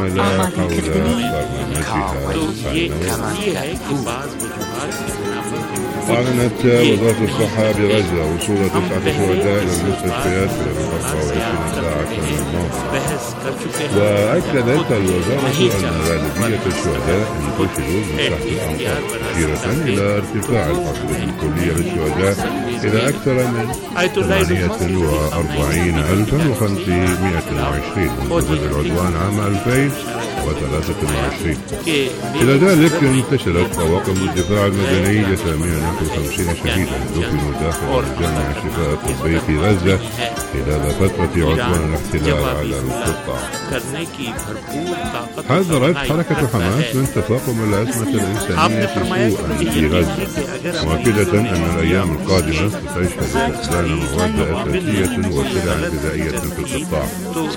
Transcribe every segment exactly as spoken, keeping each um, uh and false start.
العمل حول برنامجها أعلنت وزارة الصحة بغزة وصول تسعة شهداء إلى المستشفيات في أربعة وعشرين ساعة الماضية. وأكدت الوزارة أن غالبية الشهداء انتشلوا من تحت الأمطار، مشيرة إلى ارتفاع الحصيلة الكلية للشهداء إلى أكثر من ثمانية وأربعين ألفا وخمسمائة وعشرين منذ العدوان عام ألفين وثلاثة وعشرين. إلى ذلك انتشرت طواقم الدفاع المدني لثمانية وخمسين شهيدا دفنوا داخل جامع الشفاء الطبي في غزة خلال فترة عدوان الاحتلال على القطاع. حذرت حركة حماس من تفاقم الأزمة الإنسانية سوءا في غزة، مؤكدة أن الأيام القادمة ستشهد فقدان مواد أساسية وسلع غذائية في القطاع.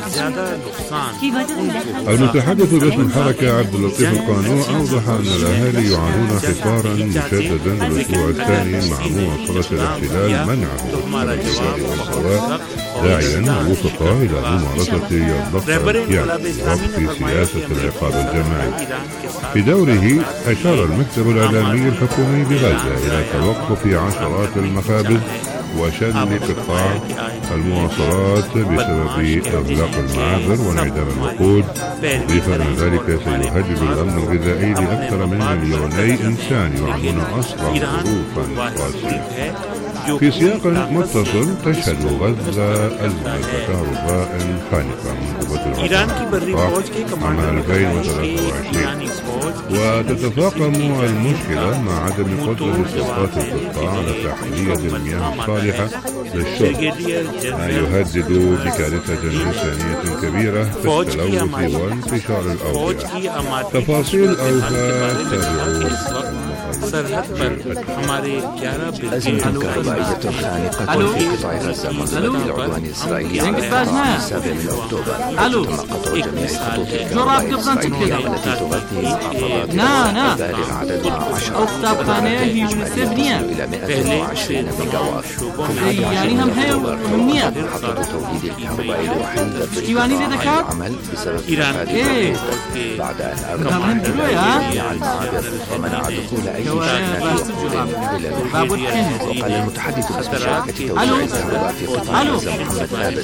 المتحدث باسم الحركة عبد اللطيف القانون أوضح أن الأهالي يعانون حصارا مشددا الأسبوع الثاني مع مواصلة الاحتلال منعه من الجوار والسواء، داعيا الوسطاء إلى ممارسة الضغط السياسي ووقف سياسة العقاب الجماعي. في دوره أشار المكتب الإعلامي الحكومي بغزة إلى توقف عشرات المخابز وشل قطاع المواصلات بسبب إغلاق المعابر وانعدام الوقود، مضيفا أن ذلك سيهدد الأمن الغذائي لأكثر من مليوني إنسان يعانون أصلا ظروفا قاسية. في سياق متصل تشهد غزة أزمة كهرباء خانقة منذ بدء عام ألفين وثلاثة وعشرين، وتتفاقم المشكلة مع عدم قدرة سلطات القطاع على تحلية المياه الصالحة للشرب، ما يهدد بكارثة إنسانية كبيرة في التلوث وانتشار الأوبئة. تفاصيل أوفى تابعوا सरहद पर हमारे ग्यारह أزمة كهربائية خانقة في قطاع غزة منذ بدء العدوان الإسرائيلي على السابع من أكتوبر. تم قطع جميع خطوط الكهرباء الإسرائيلية التي تغطي محافظات بالغ عددها عشرة وتشمل إلى مئة وعشرين ميجا وات. في العاشر من أكتوبر توقفت محطة توليد الكهرباء الوحيدة في قطاع العمل بسبب فساد الخطوط، بعد أن أغلق جميع المعابر ومنع دخول أي وقال المتحدث باسم شركة توزيع الكهرباء في قطاع غزة محمد ثابت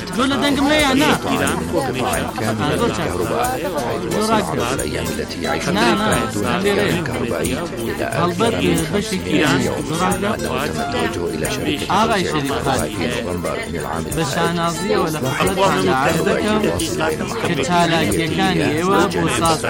قطاع كامل للكهرباء، حيث وصل عدد الأيام التي يعيشها دون انتقال كهربائي إلى أكثر من خمسمائة يوم، وأنه تم التوجه إلى شركة توزيع الكهرباء في نوفمبر من العام الماضي لإصلاح الخط الكهربائي الواصل بين محطة الكهربائية والجنوب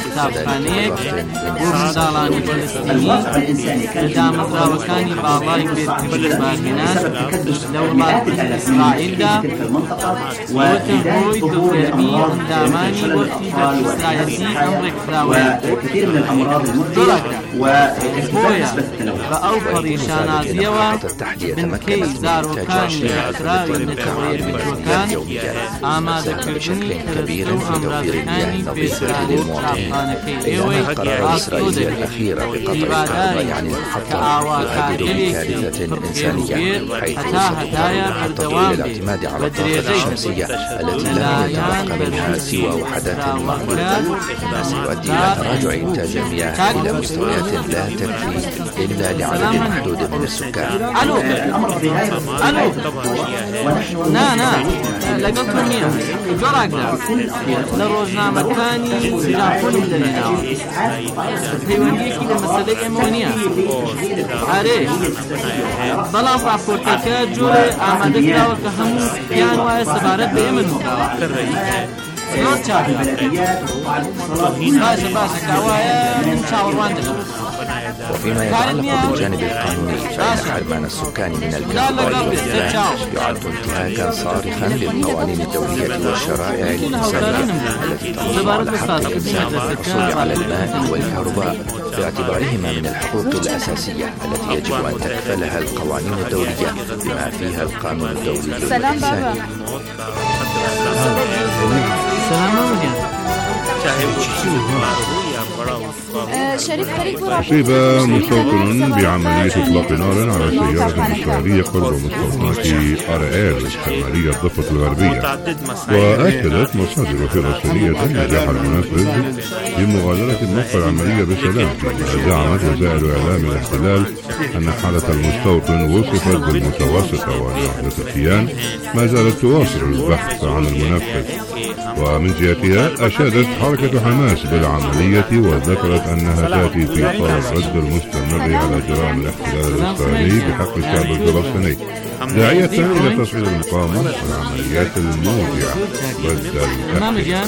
لدام الراوكاني باضاي بيت باهنان دولات إسرائيل دا وتهوي دفرمي انداماني وفي إسرائيلي أمريك فراوي وكثير من الأمراض المزمنة وبويا بأو فريشانا ديوا من كي زاروكاني إسرائيل نتوير بجوكان آما ذكرني كرسو أمراضكاني بإسرائيل تعطانكي إيوي الإسرائيلية الأخيرة بقطع الكهرباء عن المحطة يهدد بكارثة إنسانية، حيث وصلت المحطة إلى الاعتماد على الطاقة الشمسية التي لا يتبقى منها سوى وحدات محدودة، ما سيؤدي إلى تراجع إنتاج المياه إلى مستويات لا تكفي إلا لعدد محدود من السكان. ألو ألو نا نا لقد منيا جرعك لروجنا مكاني زرافون الدنيا هيوانجيكي لمسالك أمونيا عارف بلام راپورتەکە جۆرێ ئامادەکراوە کە هەموو یان وایە سەبارەت بە ئێمە نووسراوە. زۆر چاک باشە باشە کاوایە من چاوەڕوان دەشم. وفيما يتعلق بالجانب القانوني فإن حرمان السكان من الكهرباء والغاز يعد انتهاكا صارخا للقوانين الدولية والشرائع الإنسانية التي تنص على حق الإنسان بالحصول على الماء والكهرباء باعتبارهما من الحقوق الأساسية التي يجب أن تكفلها القوانين الدولية بما فيها القانون الدولي الإنساني. سلام أصيب مستوطن بعملية إطلاق نار على سيارة إسرائيلية قرب مستوطنة أرائيل الشمالية الضفة الغربية. وأكدت مصادر فلسطينية نجاح المنفذ بمغادرة الموقع العملية بسلام، فيما زعمت وسائل إعلام الاحتلال أن حالة المستوطن وصفت بالمتوسطة وأن وحدة الكيان ما زالت تواصل البحث عن المنفذ. ومن جهتها أشادت حركة حماس بالعملية وذكرت أنها تأتي في إطار الرد المستمر على جرائم الاحتلال الإسرائيلي بحق الشعب الفلسطيني، داعية إلى تصعيد المقاومة والعمليات الموجعة ضد الاحتلال.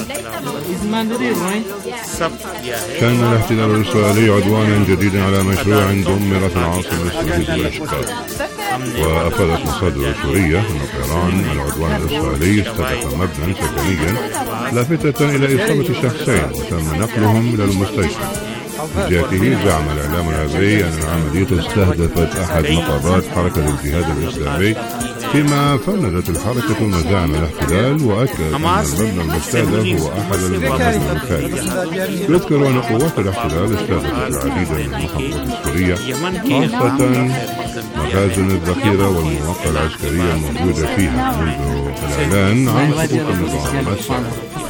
شن الاحتلال الإسرائيلي عدوانا جديدا على مشروع دمرت العاصمة السورية دمشق. وأفادت مصادر سورية أن طيران العدوان الإسرائيلي استهدف مبنى سكنيا لافتة إلى إصابة شخصين وتم نقلهم إلى المستشفى. من جهته زعم الإعلام العبري أن العملية استهدفت أحد مقرات حركة الجهاد الإسلامي، فيما فندت الحركة مزاعم الاحتلال وأكد أن المبنى المستهدف هو أحد المباني المخالفة. يذكر أن قوات الاحتلال استهدفت العديد من المحافظات السورية، خاصة مخازن الذخيرة والمواقع العسكرية الموجودة فيها منذ الإعلان عن سقوط النظام السابق.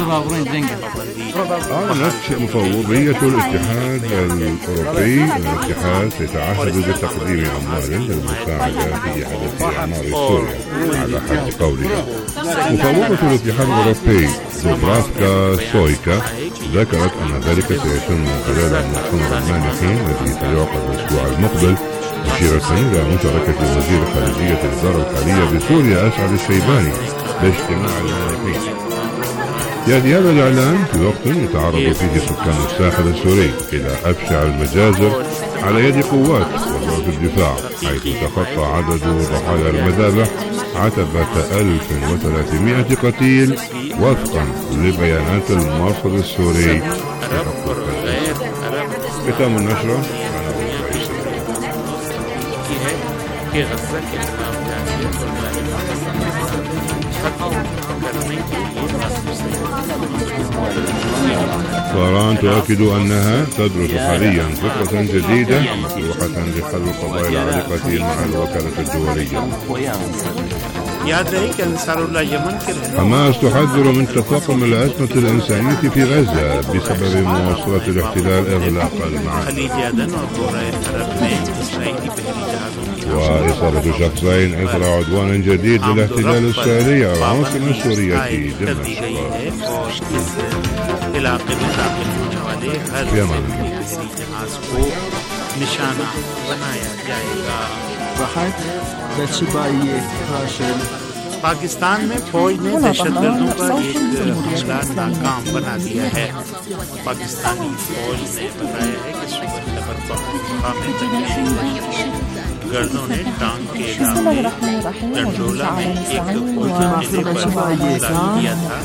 أعلنت مفوضية الاتحاد الأوروبي أن الاتحاد سيتعهد بتقديم أموال للمساعدة في إعادة إعمار سوريا على حد قولها. مفوضة الاتحاد الأوروبي دوبرافكا سويكا ذكرت أن ذلك سيتم من خلال المؤتمر المانحي الذي سيعقد الأسبوع المقبل، مشيرة إلى مشاركة وزير خارجية الإدارة الحالية بسوريا أسعد الشيباني باجتماع المانحين. يأتي هذا الإعلان في وقت يتعرض فيه سكان الساحل السوري إلى أبشع المجازر على يد قوات وزارة الدفاع، حيث تخطى عدد ضحايا المذابح عتبة ألف وثلاثمائة قتيل وفقا لبيانات المرصد السوري. ختام النشرة. طهران تؤكد أنها تدرس حاليا فكرة جديدة مطروحة لحل القضايا العالقة مع الوكالة الدولية. حماس تحذر من تفاقم الأزمة الإنسانية في غزة بسبب مواصلة الاحتلال إغلاق المعابر. وإصابة شخصين إثر عدوان جديد للاحتلال الإسرائيلي على العاصمة السورية دمشق. في أمان पाकिस्तान में फौज ने दहशतगर्दों का एक हमला नाकाम बना दिया है। पाकिस्तानी फौज ने बताया है कि सुबह खबर गर्दों ने टांग के इलाके डंडोला में एक फौजी पर किया था।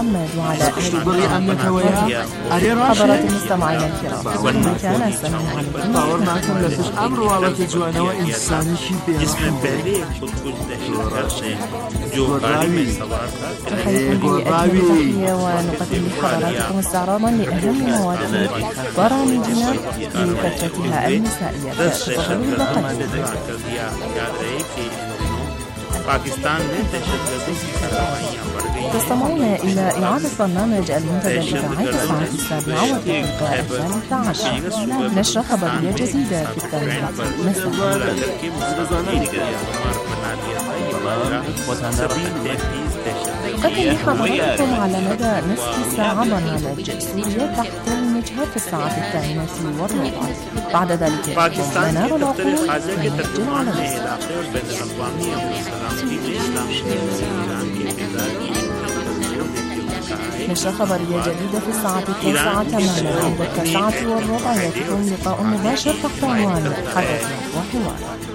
حضرات المستمعين الكرام، كان السلام عليكم. الأمر على تجوان وإنساني जिसमें पहले खुद कुछ दहशतगर्द ने जो गाड़ी में सवार था تحية ونقدم لحضراتكم استعراضا لأهم مواضيع برامجنا لفترتها المسائية. تستمعون إلى إعادة برنامج المنتدى الإذاعي الساعة السابعة والدقيقة الثالثة عشر، نشرة خبرية جديدة في الثامنة مساء. قدم لحضراتكم على مدى نصف ساعة برنامج سوريا تحت المجهر في الساعة الثامنة والربع. بعد ذلك منار العقول من مسجد على نشرة خبرية جديدة في الساعة التاسعة تماما. عند التاسعة والربع يكون لقاء مباشر تحت عنوان حدث وحوار.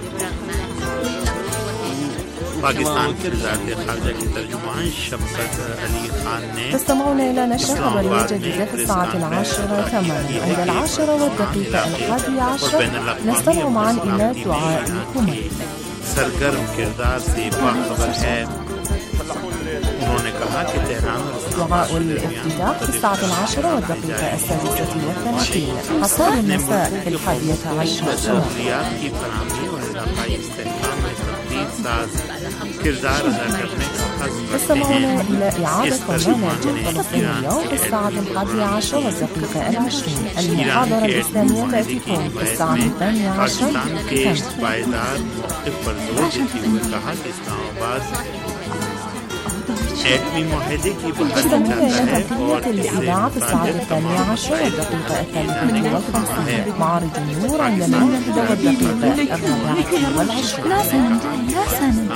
पाकिस्तान के वज़ारत ख़ारजा के तर्जुमान शफ़क़त अली खान ने تستمعون إلى نشرة خبرية جديدة في الساعة العاشرة تماما. عند العاشرة والدقيقة الحادية عشر نستمع معا إلى دعاء كومي. सरगर्म किरदार से बाखबर है। دعاء الافتتاح في الساعة العاشرة والدقيقة السادسة والثلاثين. حصاد المساء في الحادية عشرة. تستمعون إلى إعادة برنامج فلسطين اليوم في الساعة الحادية عشرة والدقيقة العشرين. المحاضرة الإسلامية تأتيكم في الساعة الثانية عشرة. تستمعون إلى تغطية الإذاعة في الساعة الثانية عشرة والدقيقة الثالثة والخمسين. معارض النور عندما يبدأ والدقيقة الرابعة والعشرين. لا سند لا سند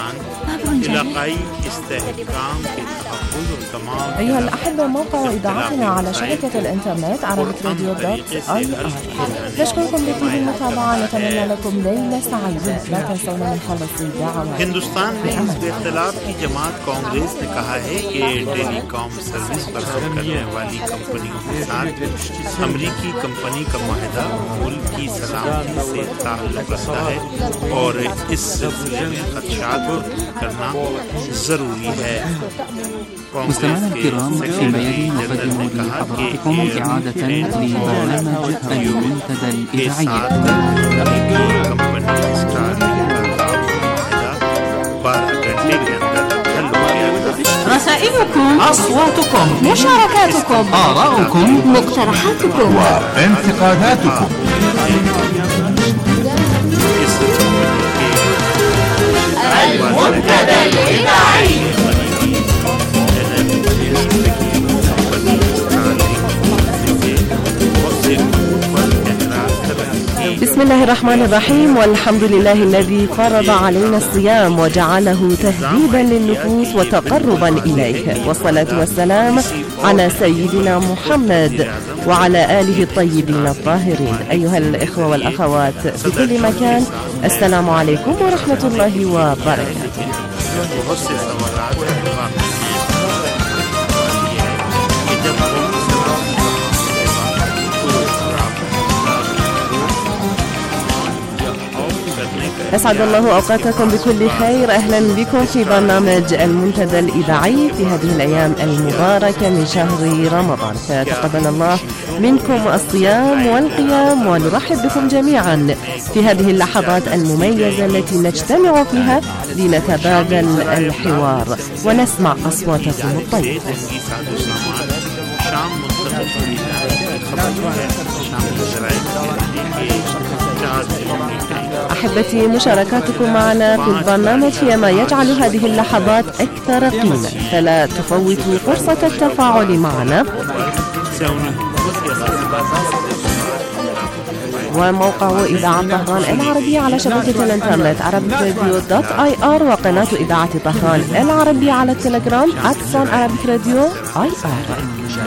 أيها الأحبة، موقع إذاعتنا على شبكة الإنترنت عربية راديو دوت آي آر. نشكركم بطيب المتابعة، نتمنى لكم ليلة سعيدة. لا تنسونا من خلص الدعوة. हिंदुस्तान में इस इख्तिलाफ की जमात कांग्रेस ने कहा है कि टेलीकॉम सर्विस फराहम करने वाली कंपनियों के साथ अमरीकी कंपनी का मुआहदा मुल्क की सलामती से ताल्लुक रखता है और इस सिलसिले में खदशात को करना जरूरी है। مستمعينا الكرام، فيما يلي نقدم لحضراتكم إعادة لبرنامج المنتدى الإذاعي. رسائلكم، أصواتكم، مشاركاتكم، آراؤكم، مقترحاتكم وانتقاداتكم. المنتدى الإذاعي. بسم الله الرحمن الرحيم، والحمد لله الذي فرض علينا الصيام وجعله تهذيبا للنفوس وتقربا إليه، والصلاة والسلام على سيدنا محمد وعلى آله الطيبين الطاهرين. أيها الإخوة والأخوات في كل مكان، السلام عليكم ورحمة الله وبركاته. أسعد الله أوقاتكم بكل خير. أهلا بكم في برنامج المنتدى الإذاعي في هذه الأيام المباركة من شهر رمضان. فتقبل الله منكم الصيام والقيام، ونرحب بكم جميعا في هذه اللحظات المميزة التي نجتمع فيها لنتبادل الحوار ونسمع أصواتكم الطيبة. أحبتي، مشاركاتكم معنا في البرنامج هي ما يجعل هذه اللحظات أكثر قيمة، فلا تفوتوا فرصة التفاعل معنا. وموقع إذاعة طهران العربية على شبكة الإنترنت عربية راديو دوت آي آر، وقناة إذاعة طهران العربية على التليجرام أتسون عربية راديو آي آر.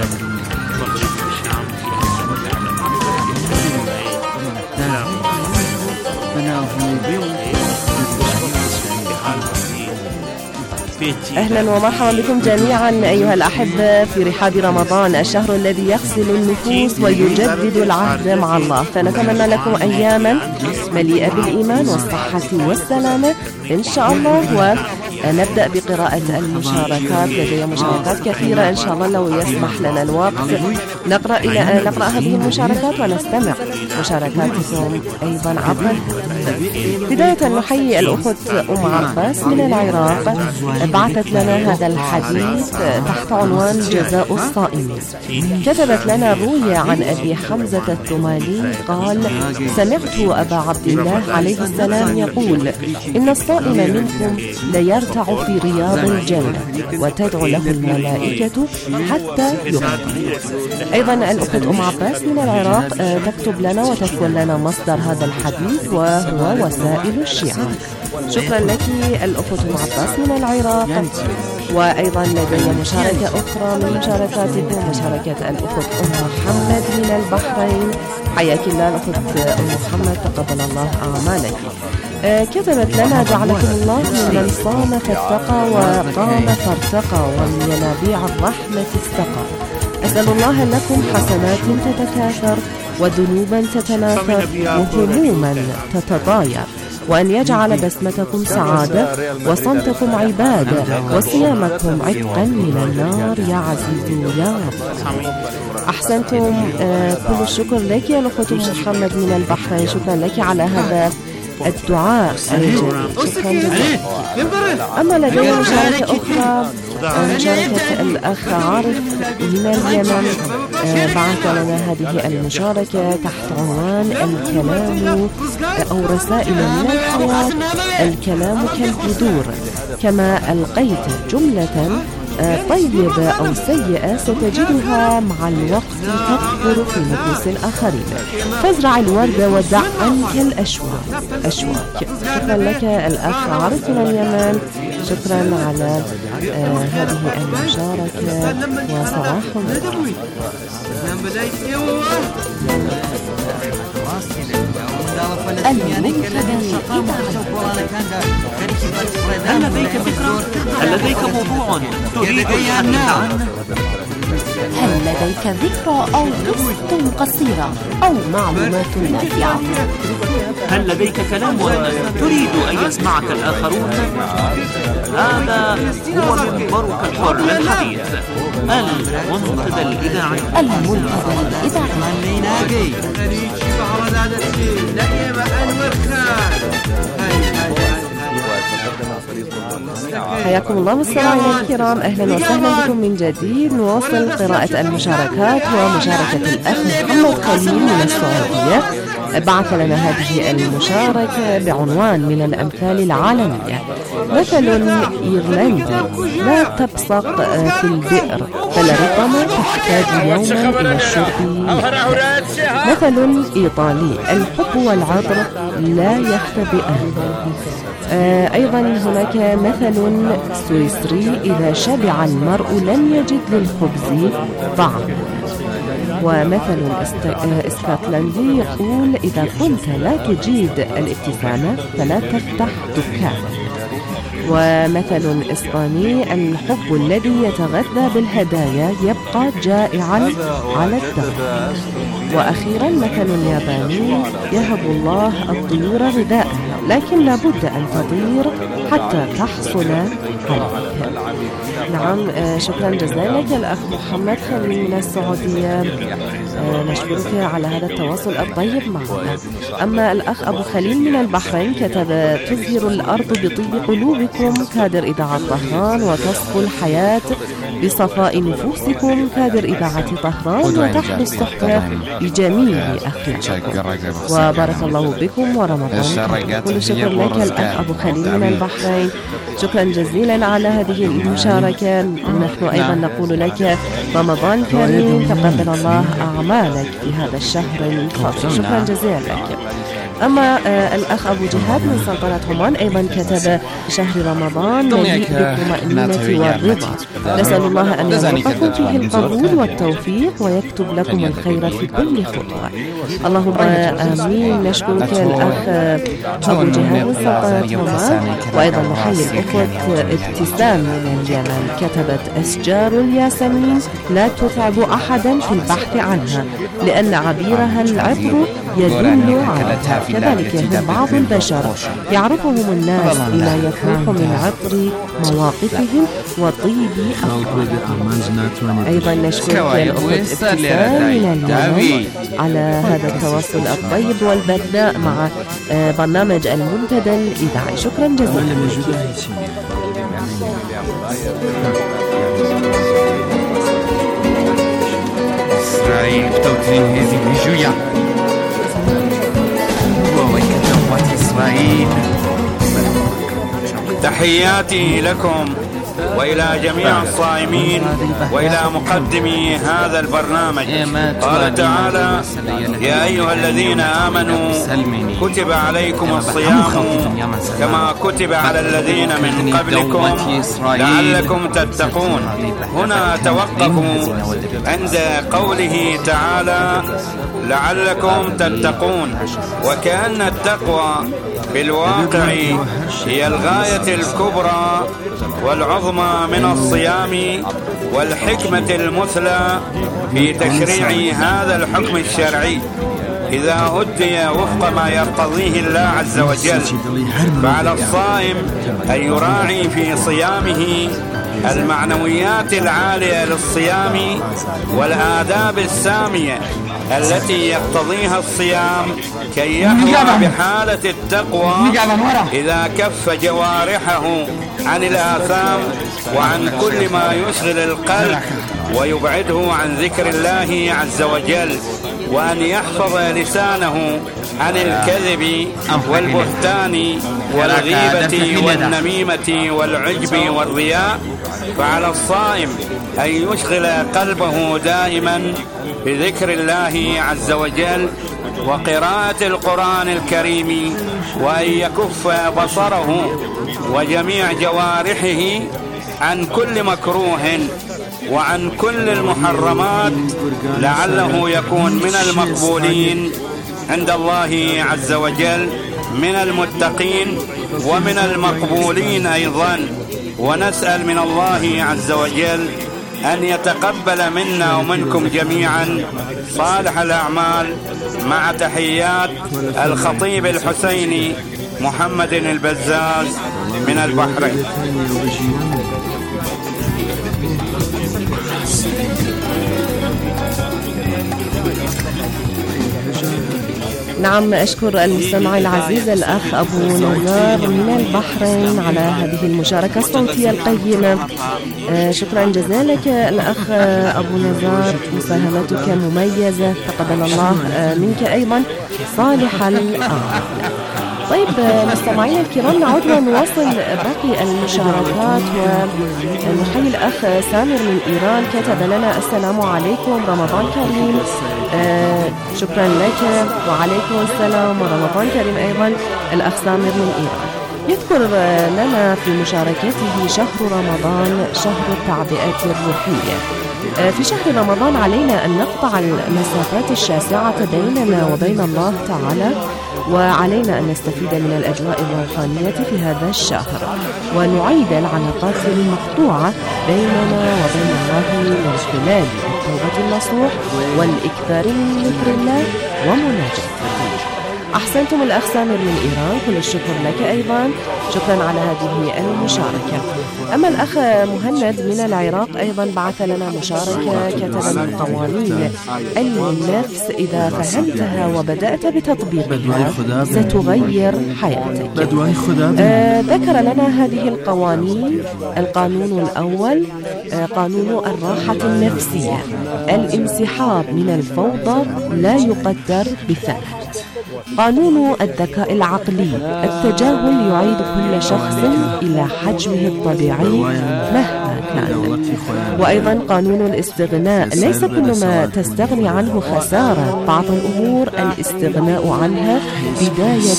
أهلا ومرحبا بكم جميعا أيها الأحبة في رحاب رمضان، الشهر الذي يغسل النفوس ويجدد العهد مع الله. فنتمنى لكم أياما مليئة بالإيمان والصحة والسلامة إن شاء الله. ونبدأ بقراءة المشاركات. لدي مشاركات كثيرة إن شاء الله، لو يسمح لنا الوقت نقرأ إلى نقرأ هذه المشاركات ونستمع مشاركاتكم أيضا عبر. بداية نحيي الأخت أم عباس من العراق، بعثت لنا هذا الحديث تحت عنوان جزاء الصائمين. كتبت لنا روية عن أبي حمزة الثمالي قال: سمعت أبا عبد الله عليه السلام يقول: إن الصائم منكم ليرتع في رياض الجنة وتدعو له الملائكة حتى يغفر. أيضا الأخت أم عباس من العراق تكتب لنا وتذكر لنا مصدر هذا الحديث وهو وسائل الشيعة. شكرا لك الأخت أم عباس من العراق. وأيضا لدي مشاركة أخرى من مشاركاتكم، مشاركة الأخت أم محمد من البحرين. حياك الله الأخت أم محمد، تقبل الله أعمالك. آه كتبت لنا: جعلكم الله ممن صام فاتقى وقام فارتقى ومن ينابيع الرحمة استقى. أسأل الله لكم حسنات تتكاثر وذنوبا تتناثر وهموما تتضاير، وأن يجعل بسمتكم سعادة وصمتكم عبادة وصيامكم عتقا من النار يا عزيز يا رب. أحسنتم. آه كل الشكر لك يا الأخت محمد من البحرين، شكرا لك على هذا الدعاء الجميل، شكرا جزيلا. أما لدي مشاركة أخرى، مشاركة الأخ عارف من اليمن، بعث لنا هذه المشاركة تحت عنوان الكلام أو رسائل من الحياة. الكلام كالبذور، كما ألقيت جملة طيبة أو سيئة ستجدها مع الوقت تكبر في نفوس الآخرين، فازرع الورد ودع عنك الأشواك أشواك. شكرا لك الأخ عارف من اليمن، شكرا على آه هذه المشاركة وصباح هل لديك فكرة؟ هل لديك موضوع تريد الحديث عنه؟ هل لديك ذكرى أو قصة قصيرة أو معلومات نافعة؟ هل لديك كلام تريد أن يسمعك الآخرون؟ هذا هو منبرك الحر للحديث، المنتدى الإذاعي. المنتدى الإذاعي. حياكم الله مستمعينا الكرام، أهلا وسهلا بكم من جديد. نواصل قراءة المشاركات ومشاركة الأخ محمد خليل من السعودية، بعث لنا هذه المشاركة بعنوان من الأمثال العالمية. مثل إيرلندي لا تبصق في البئر فلربما تحتاج يوما إلى الشرب. مثل إيطالي الحب والعطر لا يختبئان. آه أيضا هناك مثل سويسري إذا شبع المرء لم يجد للخبز طعم. ومثل اسكتلندي يقول إذا كنت لا تجيد الابتسامة فلا تفتح دكان. ومثل إسباني الحب الذي يتغذى بالهدايا يبقى جائعا على الدهر. وأخيرا مثل ياباني يهب الله الطيور غذاءها لكن لابد أن تطير حتى تحصل عليك. نعم، شكرا جزيلا لك الأخ محمد خليل من السعودية، نشكرك على هذا التواصل الطيب معنا. أما الأخ أبو خليل من البحرين كتب تزهر الأرض بطيب قلوبكم كادر إذاعة طهران، وتصفو الحياة بصفاء نفوسكم كادر إذاعة طهران، وتحلو الصحبة بجميل أخلاقكم. وبارك الله بكم ورمضان. كل شكر لك الأخ أبو خليل من البحرين، شكرا جزيلا على هذه المشاركة. نحن أيضا نقول لك رمضان كريم، تقبل الله أعمالك في هذا الشهر الفضل، شكرا جزيلا لك. أما آه الأخ أبو جهاد من سلطنة عمان أيضا كتب شهر رمضان مليء بالطمأنينة والرضا، نسأل الله أن يرزقكم فيه القبول والتوفيق ويكتب لكم الخير في كل خطوة، اللهم آمين. نشكرك الأخ أبو جهاد من سلطنة عمان. وأيضا نحيي الأخوة ابتسام من اليمن، كتبت أشجار الياسمين لا تتعب أحدا في البحث عنها لأن عبيرها العطر يدل عليها. كذلك هم بعض البشر يعرفهم الناس بما يفوح من عطر مواقفهم وطيب أخلاقهم. أيضا نشكرك الأخوة ابتسام من اليمن على هذا التواصل الطيب والبداء مع برنامج المنتدى الإذاعي، شكرا جزيلا. إسرائيل بتوتين هذه بجويا إسرائيل. تحياتي لكم وإلى جميع الصائمين وإلى مقدمي هذا البرنامج. قال تعالى: يا أيها الذين آمنوا كتب عليكم الصيام كما كتب على الذين من قبلكم لعلكم تتقون. هنا توقفوا عند قوله تعالى لعلكم تتقون، وكأن التقوى في الواقع هي الغاية الكبرى والعظمى من الصيام والحكمة المثلى في تشريع هذا الحكم الشرعي إذا أدي وفق ما يرتضيه الله عز وجل. فعلى الصائم أن يراعي في صيامه المعنويات العالية للصيام والآداب السامية التي يقتضيها الصيام كي يحظى بحالة التقوى إذا كف جوارحه عن الآثام وعن كل ما يشغل القلب ويبعده عن ذكر الله عز وجل، وأن يحفظ لسانه عن الكذب والبهتان والغيبة والنميمة والعجب والرياء. فعلى الصائم أن يشغل قلبه دائما بذكر الله عز وجل وقراءة القرآن الكريم، وأن يكف بصره وجميع جوارحه عن كل مكروه وعن كل المحرمات لعله يكون من المقبولين عند الله عز وجل، من المتقين ومن المقبولين أيضا. ونسأل من الله عز وجل أن يتقبل منا ومنكم جميعا صالح الأعمال، مع تحيات الخطيب الحسيني محمد البزاز من البحرين. نعم، أشكر المستمع العزيز الأخ أبو نزار من البحرين على هذه المشاركة الصوتية القيمة. شكرا جزيلا لك الأخ أبو نزار، مساهمتك مميزة، تقبل الله منك أيضا صالح الأعمال. طيب مستمعينا الكرام، نعود ونواصل باقي المشاركات ونحيي الأخ سامر من إيران. كتب لنا: السلام عليكم، رمضان كريم. آه شكرا لك، وعليكم السلام ورمضان كريم أيضا الأخ سامر من إيران. يذكر لنا في مشاركته: شهر رمضان شهر التعبئة الروحية. في شهر رمضان علينا أن نقطع المسافات الشاسعة بيننا وبين الله تعالى، وعلينا أن نستفيد من الأجواء الروحانية في هذا الشهر، ونعيد العلاقات المقطوعة بيننا وبين الله من خلال التوبة النصوح والإكثار من ذكر الله ومناجاته. أحسنتم الأخ سامر من إيران، كل الشكر لك أيضا، شكرا على هذه المشاركة. أما الأخ مهند من العراق أيضا بعث لنا مشاركة، كتب: من قوانين النفس إذا فهمتها وبدأت بتطبيقها ستغير حياتك. آه ذكر لنا هذه القوانين: القانون الأول آه قانون الراحة النفسية، الانسحاب من الفوضى لا يقدر بثمن. قانون الذكاء العقلي، التجاهل يعيد كل شخص إلى حجمه الطبيعي مهما كان. وأيضا قانون الاستغناء، ليس كل ما تستغني عنه خسارة، بعض الأمور الاستغناء عنها بداية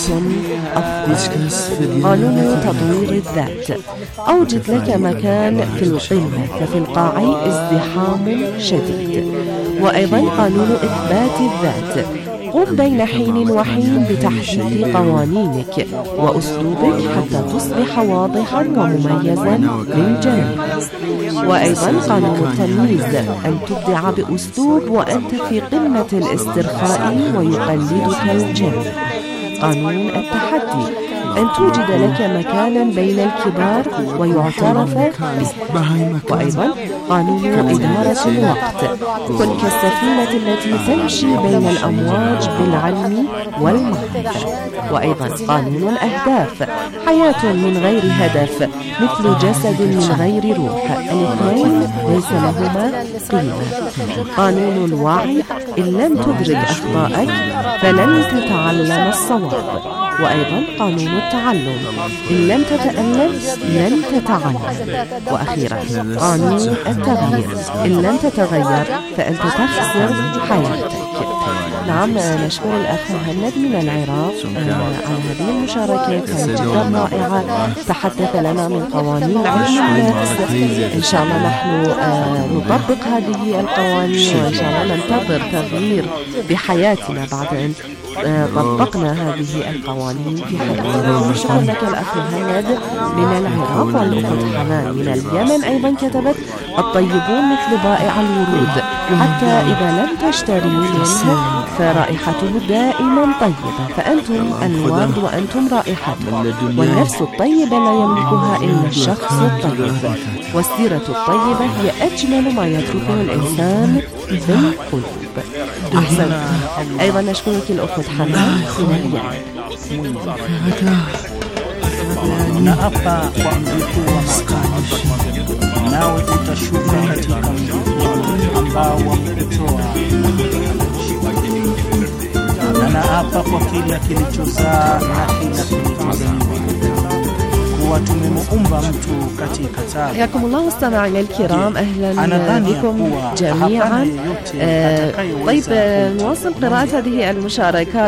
أفضل. قانون تطوير الذات، أوجد لك مكان في القمة، ففي القاع ازدحام شديد. وأيضا قانون إثبات الذات، قم بين حين وحين بتحديد قوانينك وأسلوبك حتى تصبح واضحا ومميزا للجميع. وأيضا قانون التمييز، أن تبدع بأسلوب وأنت في قمة الاسترخاء ويقلدك الجميع. قانون التحدي، أن توجد لك مكانا بين الكبار ويعترف به. وأيضا قانون إدارة الوقت، كن كالسفينة التي تمشي بين الأمواج بالعلم والمعرفة. وأيضا قانون الأهداف، حياة من غير هدف مثل جسد من غير روح، الاثنين ليس لهما قيمة. قانون الوعي، إن لم تدرك أخطائك فلن تتعلم الصواب. وأيضا قانون التعلم، إن لم تتألم لن تتعلم. وأخيرا قانون التغيير، إن لم تتغير فأنت تخسر حياتك. نعم، نشكر الأخ مهند من العراق على هذه المشاركة، كانت جدا رائعة. تحدث لنا من قوانين علم النفس. إن شاء الله نحن نطبق هذه القوانين، وإن شاء الله ننتظر تغيير بحياتنا بعد أن طبقنا هذه القوانين في حياتنا. شكرا لك الأخ مهند من العراق. والأخت حنان من اليمن أيضا كتبت: الطيبون مثل بائع الورود، حتى إذا لم تشتري منه فرائحته دائما طيبة، فأنتم الورد وأنتم رائحته، والنفس الطيبة لا يملكها إلا الشخص الطيب، والسيرة الطيبة هي أجمل ما يتركه الإنسان بالقلوب. أحسن. أيضا nashukuru الأخت حنان na hapa kwa mjukuu wa makani, nawe utashuka katika mji ambao wamekutoa, na naapa kwa kila kilichozaa na kila kilichozaliwa kuwa tumemuumba mtu katika tabu. حياكم الله مستمعينا الكرام، أهلا بكم جميعا. طيب نواصل قراءة هذه المشاركات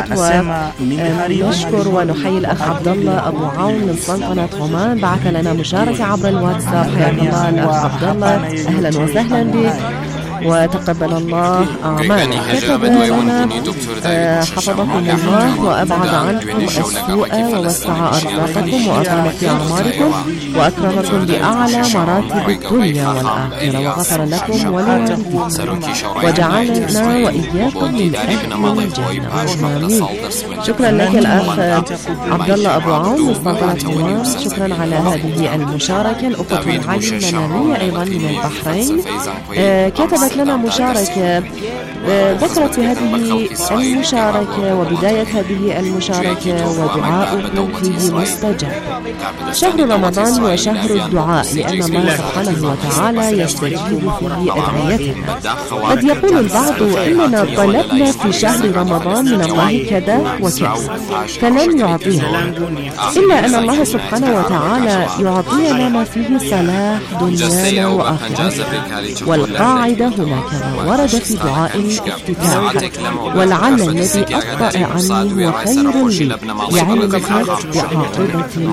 ونشكر ونحيي الأخ عبد الله أبو عون من سلطنة عمان، بعث لنا مشاركة عبر الواتساب. حياك الله الأخ عبد الله، أهلا وسهلا بك وتقبل الله أعمالك. كتب لنا حفظكم الله وأبعد عنكم السوء ووسع أرزاقكم وأطال في أعماركم وأكرمكم بأعلى مراتب الدنيا والآخرة وغفر لكم ولوالديكم وجعلنا وإياكم من أهل الجنة. آمين. شكرا لك الأخ عبد الله أبو عون من سلطنة عمان، شكرا على هذه المشاركة. الأخت علي المنامية أيضا من البحرين كتبت لنا مشاركة، ذكرت في هذه المشاركة وبداية هذه المشاركة ودعاؤكم فيه مستجاب. شهر رمضان هو شهر الدعاء، لأن الله سبحانه وتعالى يستجيب فيه أدعيتنا. قد يقول البعض إننا طلبنا في شهر رمضان من الله كذا وكذا فلم يعطينا، إلا أن الله سبحانه وتعالى يعطينا ما فيه صلاح دنيانا وآخرتنا. والقاعدة هنا كما ورد في دعاء الافتتاح: ولعل الذي أخطأ عني هو خير لي لعلمك بعاقبتي.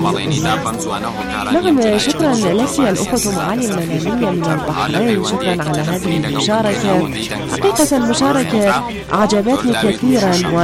نعم، شكرا لك الأخت معالي المنامية من البحرين، شكرا على هذه المشاركة. حقيقة المشاركة عجبتني كثيرا، و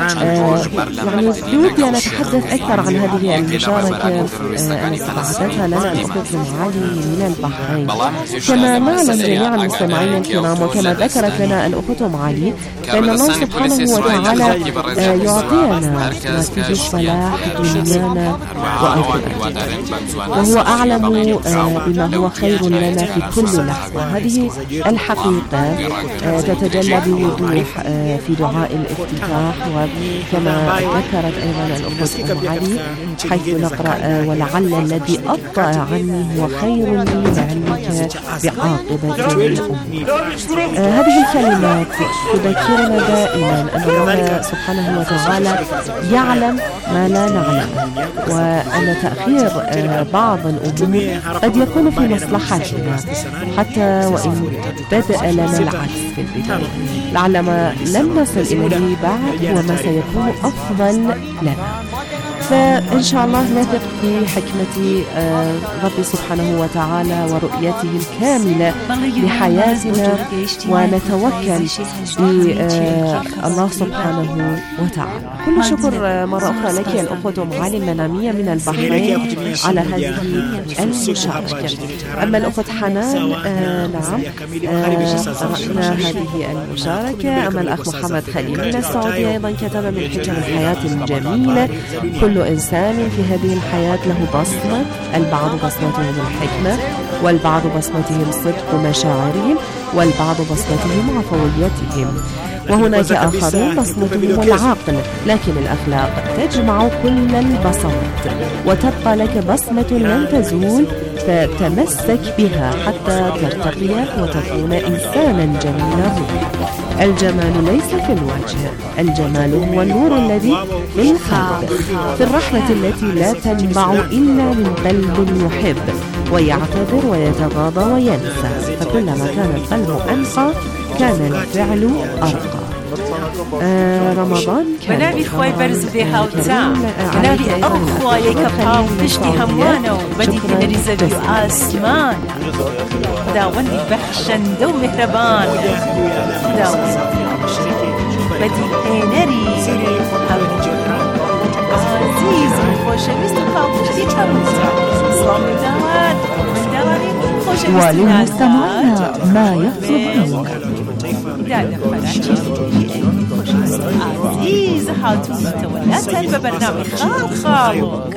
يعني بودي أن أتحدث أكثر عن هذه المشاركة التي بعثتها لنا الأخت معالي من البحرين. كما نعلم جميع المستمعين الكرام وكما ذكرت لنا الأخت معالي فإن الله سبحانه وتعالى يعطينا ما فيه الصلاح دنيانا وآخرتنا، وهو أعلم بما هو خير لنا في كل لحظة. هذه الحقيقة تتجلى بوضوح في دعاء الافتتاح، وكما ذكرت أيضا الأخت معالي حيث نقرأ: ولعل الذي أبطأ عني هو خير لي لعلمك بعاقبة الأمور. آه هذه الكلمات تذكرنا دائما أن الله سبحانه وتعالى يعلم ما لا نعلم، وأن تأخير آه بعض الأمور قد يكون في مصلحتنا حتى وإن بدأ لنا العكس في البداية. لعل ما لم نصل إليه بعد هو ما سيكون أفضل لنا. فإن شاء الله نثق في حكمة ربي سبحانه وتعالى ورؤيته الكاملة لحياتنا، ونتوكل بالله سبحانه وتعالى. كل شكر مرة أخرى لك الأخت معالي المنامية من البحرين على هذه المشاركة. أما الأخت حنان نعم قرأنا هذه المشاركة. أما الأخ محمد خليل من السعودية أيضا كتب: من حكم الحياة الجميلة كل إنسان في هذه الحياة له بصمة، البعض بصمتهم الحكمة، والبعض بصمتهم صدق مشاعرهم، والبعض بصمتهم عفويتهم، وهناك آخرون بصمتهم العقل. لكن الأخلاق تجمع كل البصمات، وتبقى لك بصمة لن تزول، فتمسك بها حتى ترتقي وتكون إنسانا جميلا. الجمال ليس في الوجه، الجمال هو النور الذي في القلب، في الرحمة التي لا تنبع إلا من قلب يحب ويعتذر ويتغاضى وينسى، فكلما كان القلب أنقى كان الفعل أرقى. آه رمضان بنادي خوي برز بديها وتاع بنادي أخوة يكبها وفشتي همانة وبدي كنري زبي آسمان داوندي بحشن دو مهربان داوندي بدي كنري عزيز خوش مستقى وفشتي همانة صامي دوار من دواري خوش مستقى وللمستمعين ما يطلبون. دانا فراشي عزيز هاتون متولاتن ببرنامج خال خالوك.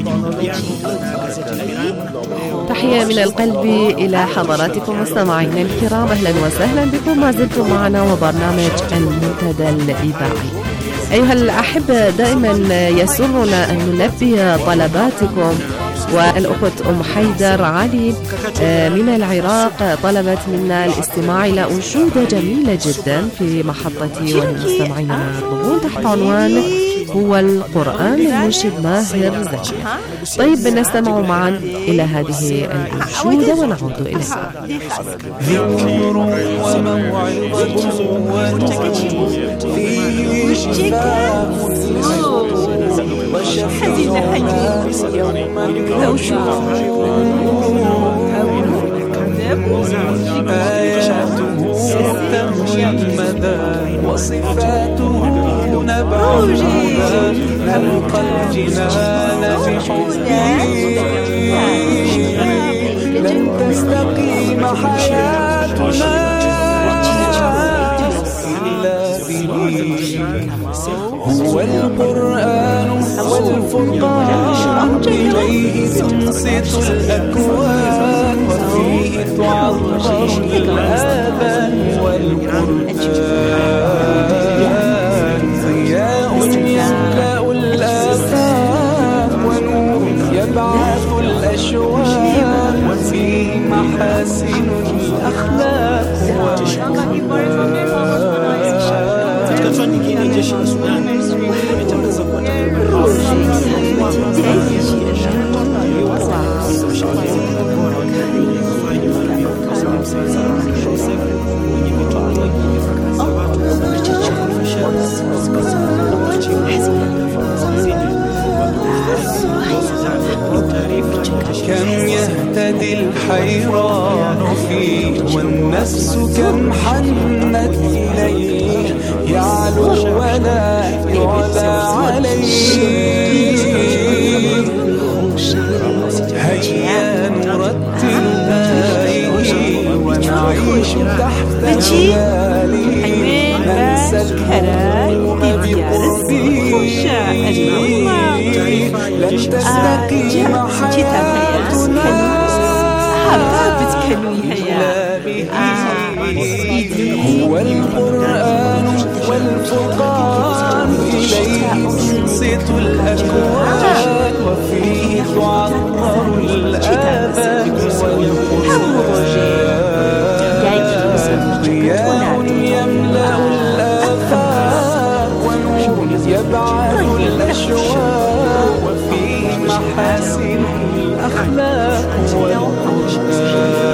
تحية من القلب إلى حضراتكم مستمعينا الكرام، أهلا وسهلا بكم، ما زلتم معنا وبرنامج المنتدى الإذاعي. أيها الأحبة، دائما يسرنا أن نلبي طلباتكم، والأخت أم حيدر علي من العراق طلبت منا الاستماع إلى أنشودة جميلة جدا في محطتي وللمستمعين ما يطلبون تحت عنوان هو القرآن للمنشد ماهر زكي. طيب نستمع معا إلى هذه الأنشودة ونعود إليها. ذكر وموعظة فيه شفاء وشفيعنا يوم آياته تمشي المدى وصفاته نبع الهدى نلقى الجنان بحبه لن تستقيم حياتنا إلا به. هو القرآن والفرقان إليه تنصت الأكوان وفيه تعظم الآذان والقرآن ضياء يملأ الآفاق ونور يبعث الأشواق وفيه محاسن الأخلاق كم يهتدي الحيران فيه والنفس كم حنت إليه يعلو ولا يعلى عليه. هيا نرتل آيه ونعيش تحت ظلاله ننسى الهموم بقربه لن تستقيم حياتنا إلا به. هو القرآن والفرقان إليه تنصت الأكوان وفيه تعطر الآذان والقرآن ضياء يملأ الآفاق ونور يبعث الأشواق وفيه محاسن الأخلاق والقرآن.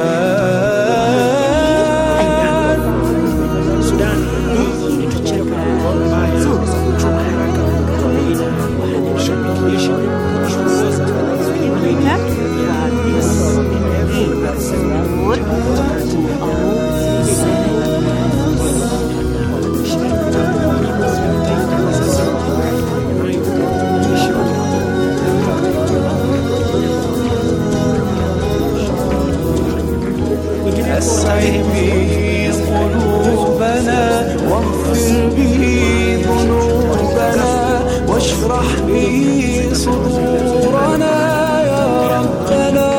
أسعد به قلوبنا واغفر به ذنوبنا واشرح به صدورنا يا ربنا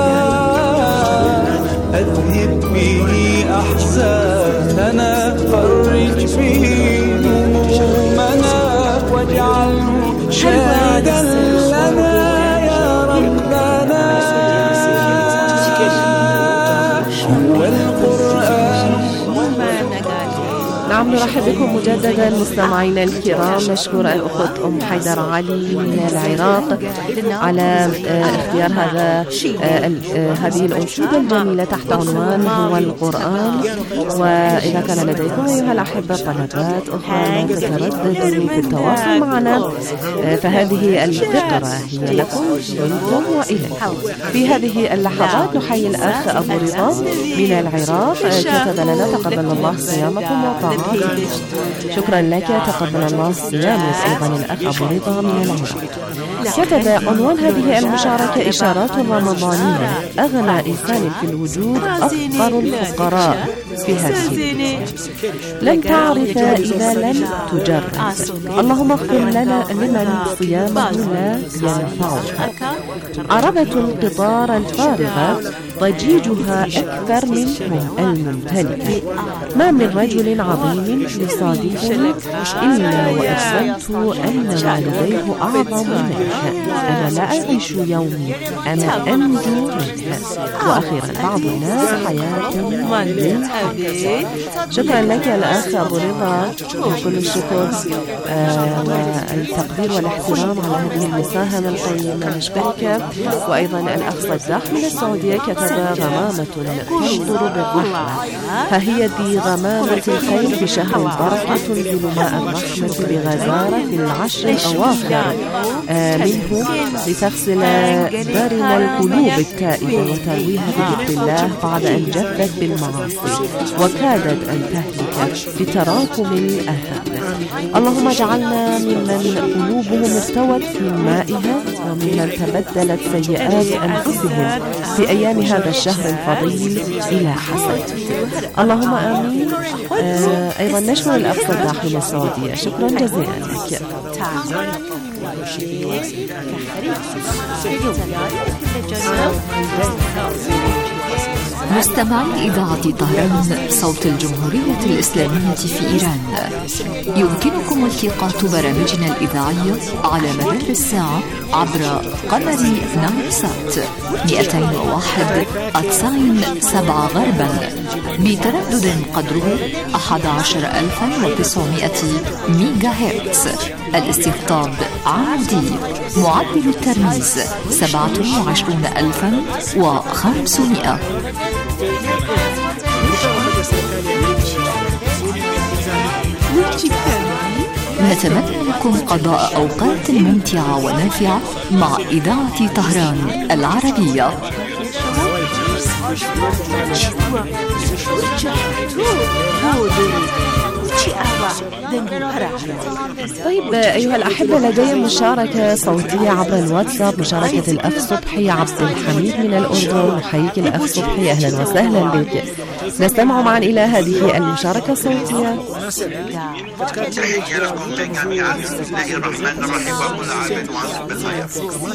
أذهب به أحزاننا فرج به همومنا واجعله شاهدا لنا يا ربنا. هو القرآن. نعم، نرحب بكم مجددا مستمعينا الكرام. نشكر الأخت أم حيدر علي من العراق على اختيار هذا هذه الأنشودة الجميلة تحت عنوان هو القرآن. وإذا كان لديكم أيها الأحبة طلبات أخرى لا تترددوا في التواصل معنا، فهذه الفقرة هي لكم منكم وإليكم. في هذه اللحظات نحيي الأخ أبو رضا من العراق، كتب لنا تقبل الله صيامكم وطاعاتكم. شكرا لك، تقبل الله صيامك. أيضا الأخ أبو رضا من العراق كتب عنوان هذه المشاركة إشارات رمضانية. أغنى إنسان في الوجود أفقر الفقراء بهذه. لن تعرف إذا لم تجرب. اللهم اغفر لنا لمن صيامه لا ينفعه. عربة القطار الفارغة ضجيجها أكثر منهم الممتلئة. ما من رجل عظيم يصادفه إلا وأحسنت أن والديه أعظم منها. أنا لا أعيش يومي، أنا أنجو منها. وأخيرا بعض الناس حياة من حياة. شكرا لك الأخ أبو رضا، كل الشكر آه والتقدير والاحترام على هذه المساهمة القيمة، نشكرك. وأيضا الأخ صداق من السعودية كتب: غمامة تشطر بالرحمة، فهي دي غمامة الخير بشهر البركة تنزل ماء الرحمة بغزارة في العشر الأواخر آه منه لتغسل دارن القلوب التائبة وترويها بذكر الله بعد أن جفت بالمعاصي وكادت أن تهلك بتراكم الآثام. اللهم اجعلنا ممن قلوبهم ارتوت في مائها وممن تبدلت سيئات أنفسهم في أيام هذا الشهر الفضيل إلى حسن. اللهم آمين. آه أيضا نشكر الأخ صداق من السعودية، شكرا جزيلا لك. مستمعي إذاعة طهران صوت الجمهورية الإسلامية في إيران، يمكنكم التقاط برامجنا الإذاعية على مدار الساعة عبر قمر نايل سات مئتين وواحد تسعين سبعة غربا بتردد قدره أحد عشر ألفا وتسعمائة ميجا هرتز. الاستقطاب عادي. معدل الترميز سبعة وعشرين ألفا وخمسمائة. نتمنى لكم قضاء أوقات ممتعة ونافعة مع إذاعة طهران العربية. طيب أيها الأحبة، لدي مشاركة صوتية عبر الواتساب، مشاركة الأخ صبحي عبد الحميد من الأردن. نحييك الأخ صبحي، أهلا وسهلا بك. نستمع معا إلى هذه المشاركة الصوتية. تحية لكم جميعا. بسم الله الرحمن الرحيم، وكل عام وأنتم بخير.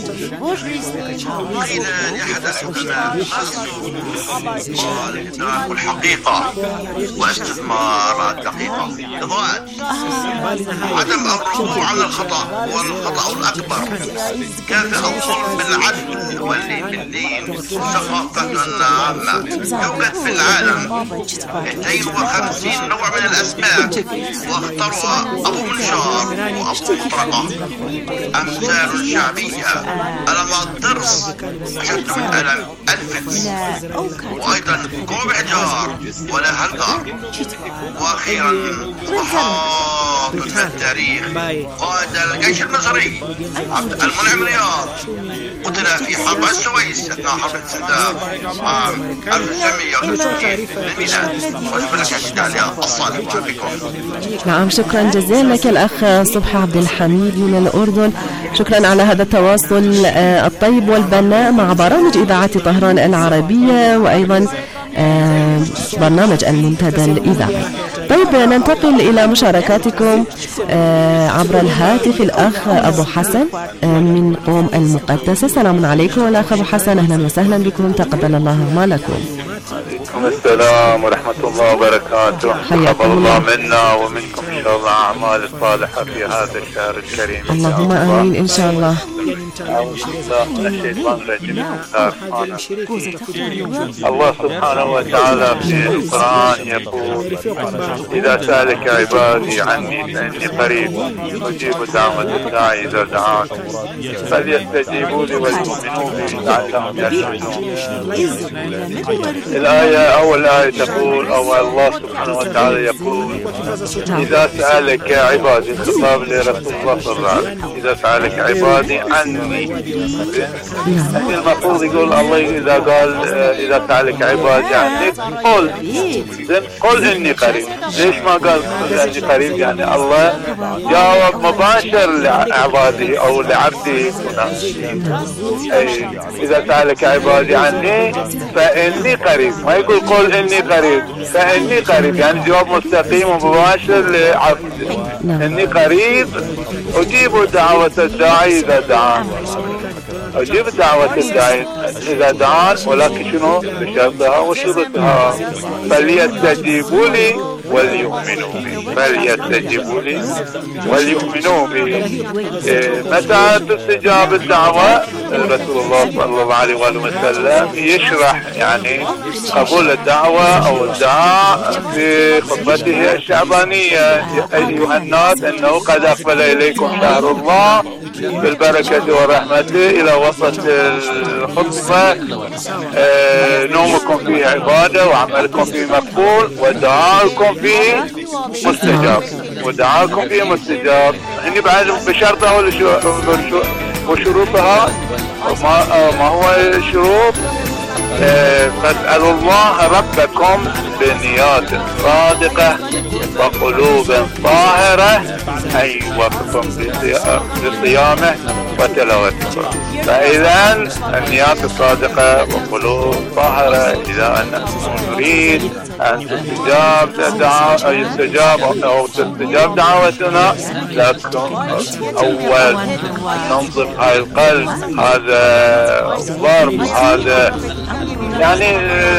قيل لأحد الحكماء: قال إدراك الحقيقة واستثمار الدقيقة. إضاءة عدم الرجوع على الخطأ والخطأ الأكبر. كيف أوصل بالعدل واللين والثقافة عامة؟ يوجد في العالم اثنين وخمسين نوع من الأسماك، واختارها أبو منشار وأبو مطرقة. أمثال شعبية: ألم الضرس أشد من ألم الفتس، وأيضا كوب حجار ولا هالجار. وأخيرا ضحاة من التاريخ: قائد الجيش المصري عبد المنعم رياض قتل في حرب السويس أثناء حرب السداد عام ألف وتسعمائة وستين للميلاد. وشكرا لك الشتاء الصالح بكم. نعم، شكرا جزيلا لك الأخ صبحي عبد الحميد من الأردن. شكرا على هذا التواصل الطيب والبناء مع برامج إذاعة طهران العربية وأيضا برنامج المنتدى الإذاعي. طيب ننتقل إلى مشاركاتكم عبر الهاتف. الأخ أبو حسن من قوم المقدسة. السلام عليكم الأخ أبو حسن، أهلا وسهلا بكم، تقبل الله أعمالكم. عليكم السلام ورحمة الله وبركاته. تقبل الله منا ومنكم إن شاء الله أعمال صالحة في هذا الشهر الكريم. اللهم آمين إن شاء الله. الله سبحانه وتعالى في القرآن يقول: إذا سألك عبادي عني فإني قريب أجيب دعوة الداعي إذا دعان فليستجيبوا لي وليؤمنوا بي لعلهم يرشدون. الآية أول آية تقول، أو الله سبحانه وتعالى يقول: إذا إذا سألك عبادي، خطاب لرسول الله صلى الله عليه وسلم، إذا سألك عبادي عني، المفروض يقول الله إذا قال إذا سألك عبادي عني قل قل إني قريب. ليش ما قال قل إني قريب؟ يعني الله جاوب مباشر لعباده أو لعبده هنا. إذا سألك عبادي عني فإني قريب، ما يقول قل إني قريب، فإني قريب يعني جواب مستقيم ومباشر لعبده. إني قريب أجيب دعوة الداعي إذا دعان، أجيب دعوة الداعي إذا دعان، ولكن شنو بشرطها وشروطها. فليستجيبوا لي وليؤمنوا بي، فليستجيبوا لي وليؤمنوا بي. متى تستجاب الدعوة؟ رسول الله صلى الله عليه وسلم يشرح يعني قبول الدعوة أو الدعاء في خطبته الشعبانية: أيها الناس إنه قد أقبل إليكم شهر الله بالبركة ورحمته. إلى وسط الخطبة: نومكم فيه عبادة وعملكم فيه مقبول ودعاءكم فيه مستجاب، ودعاءكم فيه مستجاب. هني بعد بشرطها وشروطها. ما هو الشروط؟ فاسألوا الله ربكم بنيات صادقة وقلوب طاهرة أن يوفقكم لصيامه وتلاوته. فإذا النيات الصادقة وقلوب طاهرة إذا نريد أن تستجاب دعوة يستجاب أو تستجاب دعوتنا، لكن أول ننظف هاي القلب، هذا ضرب، هذا يعني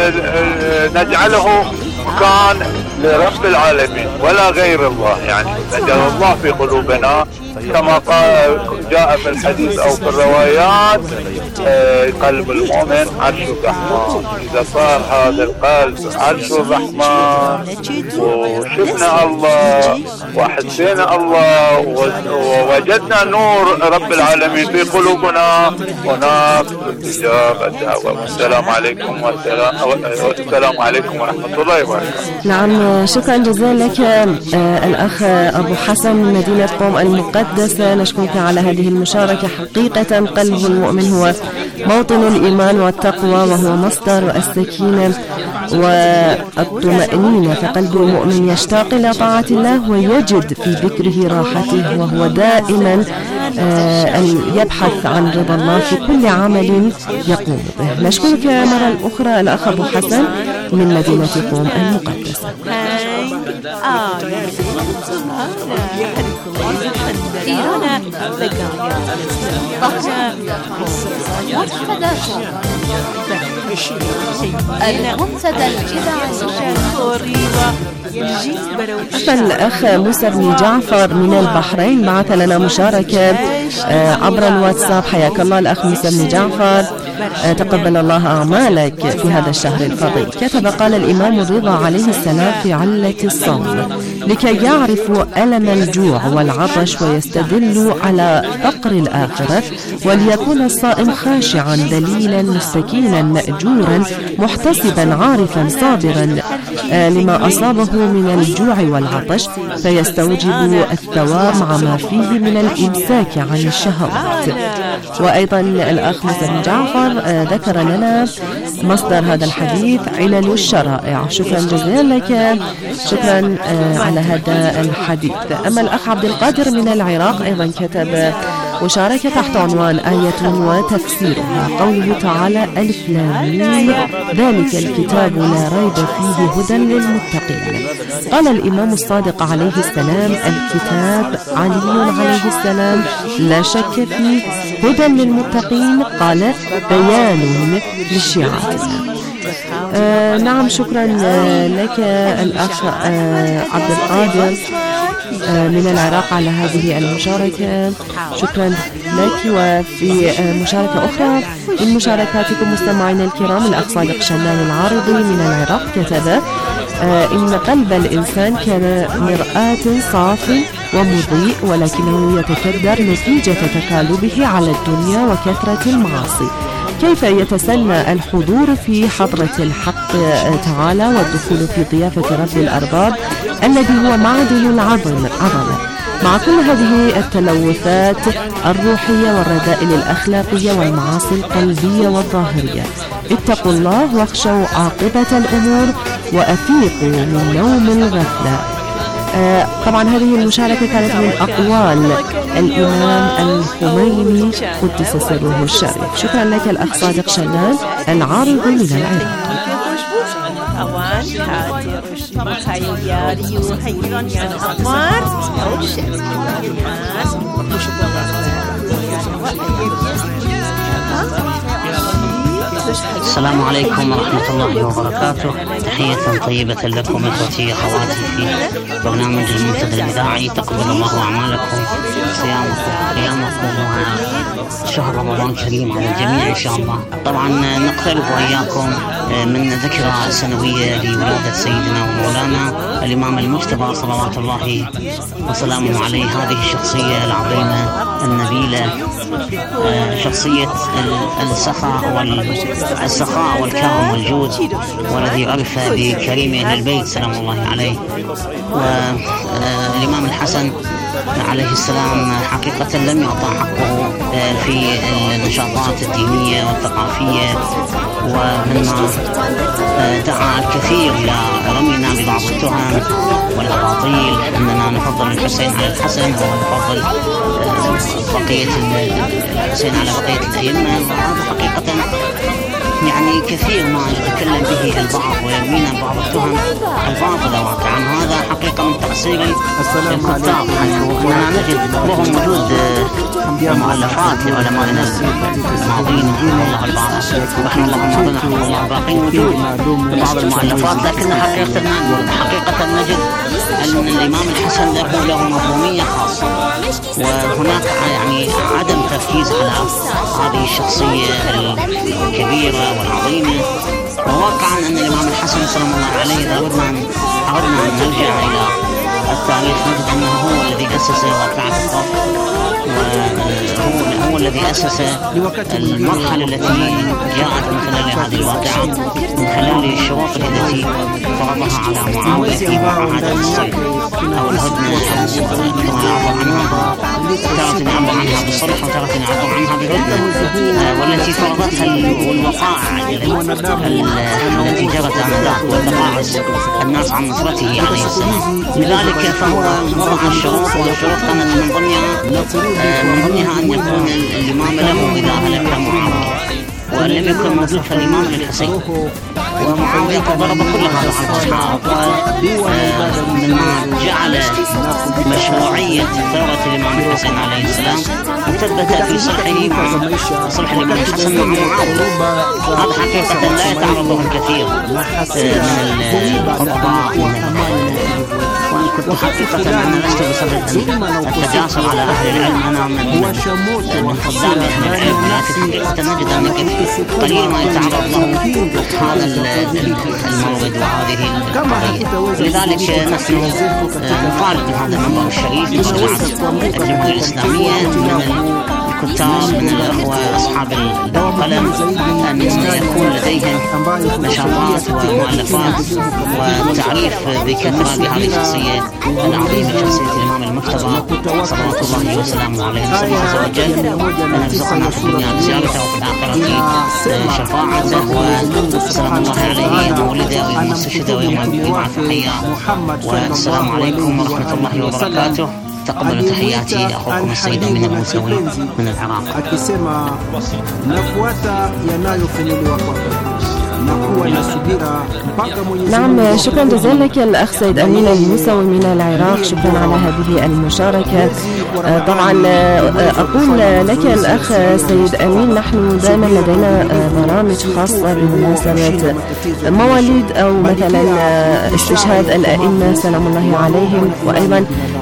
نجعله مكان لرب العالمين ولا غير الله. يعني نجعل الله في قلوبنا كما قال جاء في الحديث أو في الروايات: قلب المؤمن عرش الرحمن. إذا صار هذا القلب عرش الرحمن وشفنا الله وحسينا الله ووجدنا نور رب العالمين في قلوبنا، هناك استجابة الدعوة. والسلام عليكم والسلام, والسلام عليكم ورحمة الله وبركاته. نعم، شكرا جزيلا لك آه الأخ أبو حسن من مدينة قوم المقدسة. نشكرك على هذه المشاركة. حقيقة قلب المؤمن هو موطن الإيمان والتقوى، وهو مصدر السكينة والطمأنينة. فقلب المؤمن يشتاق إلى طاعة الله ويجد في ذكره راحته، وهو دائما آه أن يبحث عن رضا الله في كل عمل يقوم به. نشكرك مرة أخرى الأخ أبو حسن من مدينة قوم المقدسة. الأخ موسى بن جعفر من البحرين بعث لنا مشاركة عبر الواتساب. حياك الله الأخ موسى بن جعفر، تقبل الله أعمالك في هذا الشهر الفضيل. كتب: قال الإمام الرضا عليه السلام في علة الصوم: لكي يعرفوا ألم الجوع والعطش ويستدلوا على فقر الآخرة، وليكون الصائم خاشعا دليلا مستكينا مأجورا محتسبا عارفا صابرا لما أصابه من الجوع والعطش، فيستوجب الثواب مع ما فيه من الإمساك عن الشهوات. وأيضا الأخ موسى بن جعفر ذكر لنا مصدر هذا الحديث: علل الشرائع. شكرا جزيلا لك، شكرا على هذا الحديث. أما الأخ عبد القادر من العراق أيضا كتب مشاركة تحت عنوان آية وتفسيرها. قوله تعالى: ألف لام ميم ذلك الكتاب لا ريب فيه هدى للمتقين. قال الإمام الصادق عليه السلام: الكتاب علي عليه السلام لا شك فيه هدى للمتقين، قال بيان لشيعتنا. آه نعم، شكرا آه لك الأخ آه عبد القادر آه من العراق على هذه المشاركة. شكرا لك. وفي آه مشاركة أخرى من مشاركاتكم مستمعينا الكرام، الأخ صادق شنان العارضي من العراق كتب: آه إن قلب الإنسان كان مرآة صافي ومضيء، ولكنه يتكدر نتيجة تكالبه على الدنيا وكثرة المعاصي. كيف يتسنى الحضور في حضرة الحق تعالى والدخول في ضيافة رب الأرباب الذي هو معدن العظم عظمة مع كل هذه التلوثات الروحية والرذائل الأخلاقية والمعاصي القلبية والظاهرية. اتقوا الله واخشوا عاقبة الأمور وأفيقوا من نوم الغفلة. آه طبعا هذه المشاركة كانت من أقوال الإمام الخميني قدس سره الشريف. شكرا لك الأخ صادق شنان العارض من العراق. السلام عليكم ورحمة الله وبركاته. تحية طيبة لكم إخوتي أخواتي في برنامج المنتدى الإذاعي. تقبل الله أعمالكم، صيامكم قيامكم وشهر رمضان كريم على الجميع إن شاء الله. طبعا نقترب وإياكم من ذكرى سنوية لولادة سيدنا ومولانا الإمام المجتبى صلوات الله وسلامه عليه. هذه الشخصية العظيمة النبيلة، شخصية السخاء والسخاء والكرم والجود، والذي عرف بكريم أهل البيت سلام الله عليه. والإمام الحسن عليه السلام حقيقة لم يعطى حقه في النشاطات الدينية والثقافية، ومما دعا الكثير إلى رمينا ببعض التهم والأباطيل أننا نفضل الحسين على الحسن ونفضل بقية الحسين على بقية الأئمة. وهذا حقيقة يعني كثير ما يتكلم به البعض ويرمينا بعض التهم الباطلة واقعا. هذا حقيقة من تقصير الكتاب، أننا نجد لهم وجود مؤلفات لعلمائنا الماضين الله البعض رحمه الله ومضنا رحمه الله باقين وجود بعض المؤلفات، لكن حقيقة حقيقة نجد أن الإمام الحسن له له مفهومية خاصة، وهناك يعني عدم تركيز على هذه الشخصية الكبيرة والعظيمة. وواقعا أن الإمام الحسن سلام الله عليه إذا أردنا أن نرجع إلى التاريخ نجد أنه هو الذي أسس واقعة الطف، وهو هو الذي أسس المرحلة التي جاءت من خلال هذه الواقعة، من خلال الشروط التي فرضها على معاوية في معاهدة الصلح أو الهدنة كما يعبر عنها، تارة يعبر عنها بالصلح وتارة يعبر عنها بالهدنة، والتي فرضتها الوقائع التي جرت آنذاك وتقاعس الناس عن نصرته عليه السلام. لذلك فهو وضع الشروط، والشروط كانت من ضمنها من ضمنها أن يكون الإمام له إذا هلك معاوية، وأن لم يكن موجود فالإمام للحسين. ومعاوية ضرب كل هذا الأصحاب، ومما جعل مشروعية ثورة الإمام الحسين عليه السلام مثبتة في صلحه مع صلح الإمام الحسن مع معاوية. هذا حقيقة لا يتعرض له الكثير من الخطباء. وكنت حقيقة أنا لست بصدد التجاسر على أهل العلم، أنا من من خدام أهل العلم، لكن حقيقة نجد أن قليل ما يتعرض له هذا المورد وهذه القضية. لذلك نحن نطالب من هذا المنبر الشريف من جماعة الجمهورية الإسلامية، من الكتاب، من الأخوة أصحاب القلم، أن يكون لديهم نشاطات ومؤلفات وتعريف بكثرة بهذه الشخصية العظيمة، شخصية الإمام المجتبى صلوات الله وسلامه عليه. نسأل الله عز وجل أن يرزقنا في الدنيا بزيارته وفي الآخرة شفاعته وسلام الله عليه وولده ويوم استشهد ويوم يبعث حيا. والسلام عليكم ورحمة الله وبركاته. تقبلوا تحياتي أخوكم السيد أمين الموسوي من العراق. نعم، شكرا جزيلا لك الأخ سيد أمين الموسوي من العراق، شكرا على هذه المشاركة. طبعا أقول لك الأخ سيد أمين، نحن دائما لدينا برامج خاصة بمناسبة مواليد أو مثلا استشهاد الأئمة سلام الله عليهم، وأيضا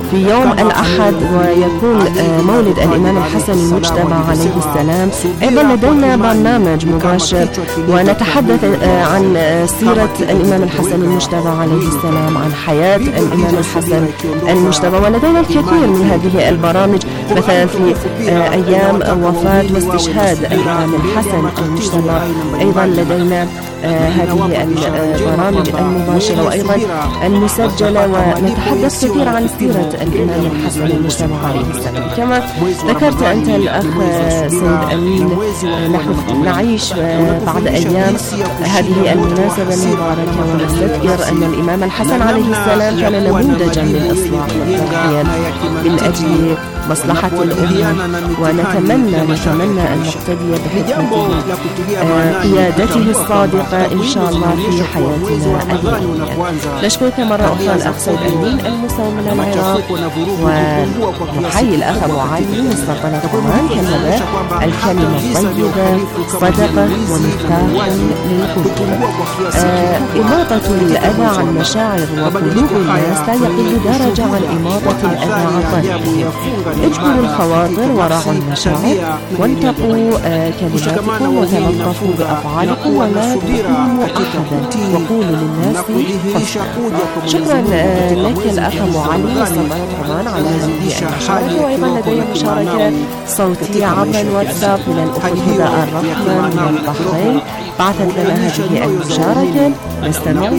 في يوم الأحد ويكون مولد الإمام الحسن المجتبى عليه السلام. أيضا لدينا برنامج مباشر ونتحدث عن سيرة الإمام الحسن المجتبى عليه السلام، عن حياة الإمام الحسن المجتبى، ولدينا الكثير من هذه البرامج مثلا في أيام وفاة واستشهاد الإمام الحسن المجتبى. أيضا لدينا آه هذه البرامج المباشرة وأيضا المسجلة، ونتحدث كثير عن سيرة الإمام الحسن المجتبى عليه السلام. كما ذكرت أنت الأخ سيد أمين، نحن نعيش بعد أيام هذه المناسبة المباركة ونستذكر أن الإمام الحسن عليه السلام كان نموذجا للإصلاح والتضحية من أجل مصلحة الأمة، ونتمنى نتمنى أن نقتدي بحكمته آه قيادته الصادقة إن شاء الله في حياتنا اليومية. نشكرك مرة أخرى الأخ سيد أمين المساوي من العراق، ونحيي الأخ أبو علي مستقبل القرآن كلمة الكلمة الطيبة صدقة ومفتاح للقلوب. آه إماطة الأذى عن مشاعر وقلوب الناس لا يقل درجة عن إماطة الأذى عن طريقهم. اجبروا الخواطر وراعوا المشاعر وانتقوا آه كلماتكم وتلطفوا بأفعالكم ولا تؤذوا أحدا وقولوا للناس حسنا. شكرا آه لك الأخ أبو علي طبعا على هذه المشاركة. وأيضا لدي مشاركة صوتية عبر الواتساب من الأخت هدى الرحمن من البحرين، بعثت لنا هذه المشاركة. نستمع.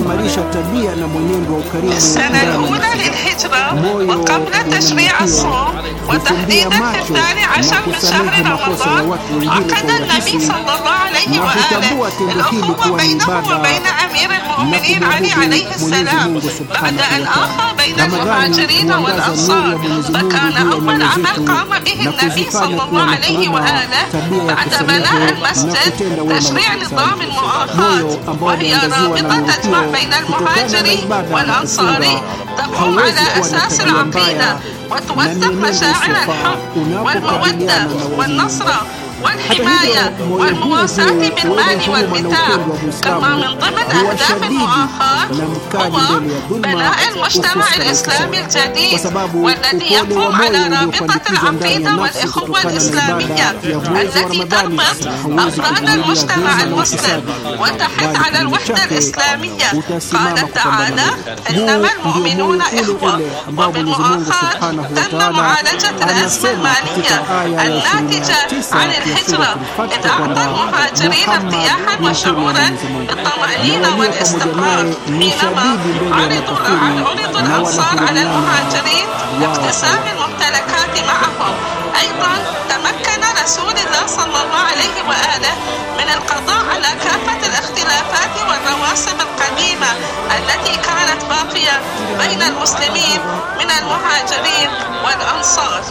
السنة الأولى للهجرة وقبل تشريع الصوم وتحديدا في الثاني عشر من شهر رمضان، عقد النبي صلى الله عليه وآله الأخوة بينه وبين أمير المؤمنين علي عليه السلام بعد أن آخى بين المهاجرين والأنصار، فكان أول عمل قام به النبي صلى الله عليه وآله بعد بناء المسجد تشريع نظام المؤاخاة، وهي رابطة تجمع بين المهاجرين والأنصاري تقوم على أساس العقيدة وتوثق مشاعر الحب والمودة والنصرة والحماية والمواساة بالمال والمتاع. كما من ضمن أهداف المؤاخاة هو بناء المجتمع الإسلامي الجديد والذي يقوم على رابطة العقيدة والإخوة الإسلامية التي تربط أفراد المجتمع المسلم وتحث على الوحدة الإسلامية. قال تعالى: إنما المؤمنون إخوة. وبالمؤاخاة تم معالجة الأزمة المالية الناتجة عن الهجرة، إذ أعطى المهاجرين ارتياحا وشعورا بالطمأنينة والاستقرار حينما عرضوا عرض الأنصار على المهاجرين لاقتسام الممتلكات معهم. أيضا تمكن رسول الله صلى الله عليه وآله من القضاء على كافة الاختلافات والرواسب القديمة التي كانت باقية بين المسلمين من المهاجرين والأنصار.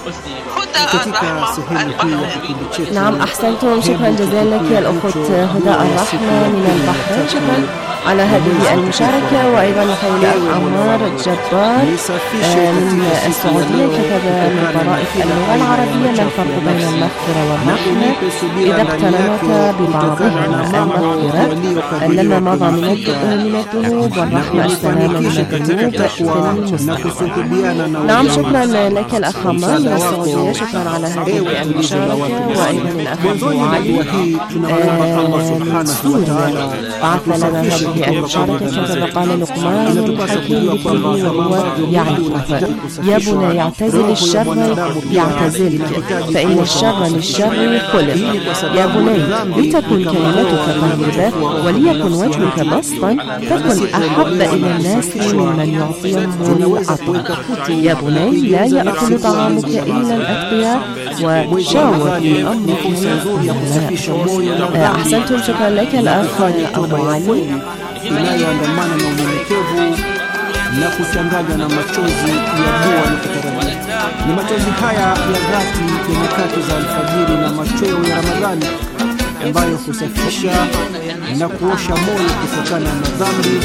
نعم أحسنتم، شكرا جزيلا لك يا الأخت هدى الرحمة من البحرين، شكرا على هذه المشاركة. وأيضا نحيي الأخ عمار الجبار من السعودية، كتب من طرائف اللغة العربية: ما الفرق بين المغفرة والرحمة؟ إذا اقترنت ببعضهما المغفرة لما مضى من الذنوب، والرحمة السلامة من الذنوب في المستقبل. نعم شكرا لك الأخ عمار من السعودية، شكرا على هذه المشاركة. وأيضا الأخ أبو علي من سوريا بعث لنا هذه المشاركة، كتب: قال لقمان الحكيم لابنه وهو يعرفه: يا بني اعتزل الشر يعتزلك، فإن الشر للشر خلق. يا بني لتكن كلمتك طيبة وليكن وجهك بسطا، تكن أحب إلى الناس ممن يعطيهم العطاء. يا بني لا يأكل طعامك إلا الأتقياء، وشاور في أمرك العلماء. أحسنتم، شكرا لك الأخ أبو علي. inayoandamana na unyenyekevu na kuchanganywa na machozi ya dua na kutarajia. Ni machozi haya ya dhati ya nyakati za alfajiri na machweo ya Ramadhani ambayo husafisha na kuosha moyo kutokana na dhambi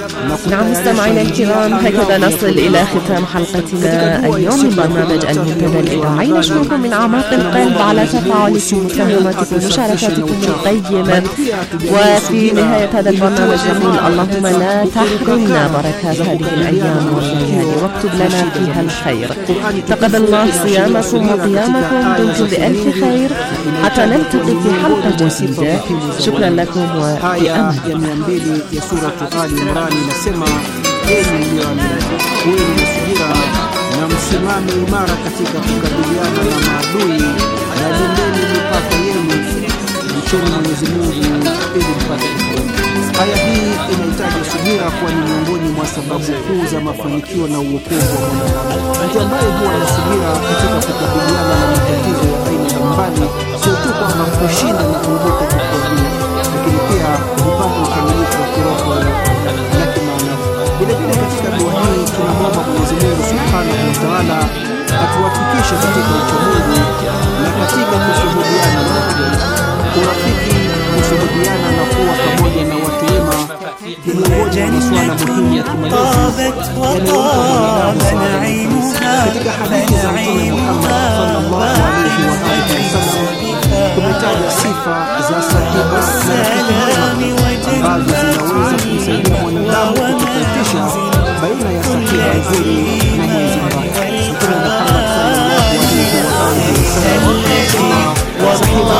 نعم مستمعينا الكرام، هكذا نصل إلى ختام حلقتنا اليوم من برنامج المنتدى الإذاعي. نشكركم من أعماق القلب على تفاعلكم وكلماتكم ومشاركاتكم القيمة. وفي نهاية هذا البرنامج نقول اللهم لا تحرمنا بركات هذه الأيام والليالي واكتب لنا فيها الخير. تقبل الله صيامكم وقيامكم، دمتم بألف خير حتى نلتقي في حلقة جديدة. شكرا لكم وفي أمان. ya suratu Ali Imran inasema, enyi mlioamini, kuweni na subira na msimame imara katika kukabiliana na maadui, na lindeni mipaka yenu, mcheni Mwenyezi Mungu ili mpate kufaulu. Aya hii inahitaji subira, kwani miongoni mwa sababu kuu za mafanikio na uokovu wa mwanadamu. Mtu ambaye huwa na subira katika kukabiliana na matatizo ya aina mbalimbali, sio tu kwamba kushinda na kuibuka kukuadili, lakini pia kupata ukamilifu wa kiroho na kimaanawi. Vile vile katika dua hii tunamwomba Mwenyezi Mungu Subhanahu wa Ta'ala atuwafikishe katika uchamungu na katika kushuhudiana na watu wema. Urafiki, kushuhudiana na kuwa pamoja na watu wema ni miongoni mwa masuala muhimu ya kimalezi yanayompa mwanadamu saada. Katika hadithi za Mtume Muhammad sallallahu alaihi wa alihi wasallam kumetaja sifa za sahiba na rafiki mwema ambazo zinaweza kumsaidia mwanadamu kutofautisha baina ya sahiba nzuri na mwenzi mbaya. Mtume Muhammad sallallahu alaihi wa alihi wasallam anasema, sahiba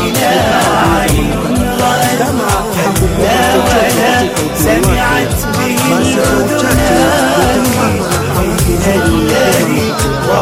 mwema kama hakukuwa chochote katika utume wake, basi kwa uchache utapatwa na hadithi nzuri ya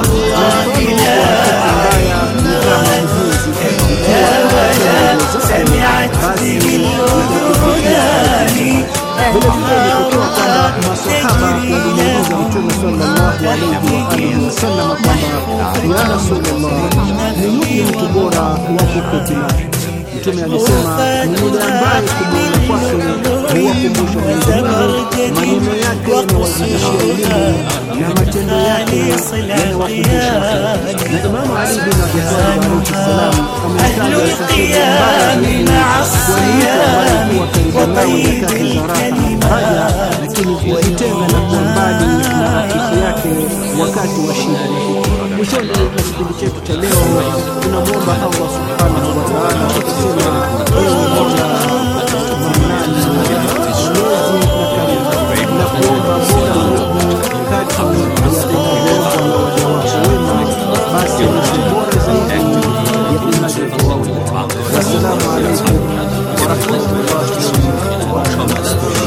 masahaba walimuuliza Mtume sallallahu alayhi wa sallam kwamba, ya Rasulullah, ni yupi mtu bora wa kuketi naye? Mtume alisema, ni yule ambaye kumwona kwake huwakumbusha Mwenyezi Mungu, maneno yake yanawazidishia elimu na matendo yake yanawakumbusha. Na Imamu Ali bin Abi Talib alayhi salam ametaja sahiba mbaya kwa kuwa karibu nawe nyakati za raha na faraja, lakini kujitenga na kuwa mbali na rafiki yake wakati wa shida na dhiki. Mwishoni mwa kipindi chetu cha leo tunamwomba Allah Subhanahu wa Ta'ala kusema, ewe Mola Manani mlezi na karimu, na kuomba Mola Mungu kati ya kuongoza na waja wako wema, basi ni bora zaidi ya ibada kwa wao. Wassalamu alaikum wa rahmatullahi wa barakatuh.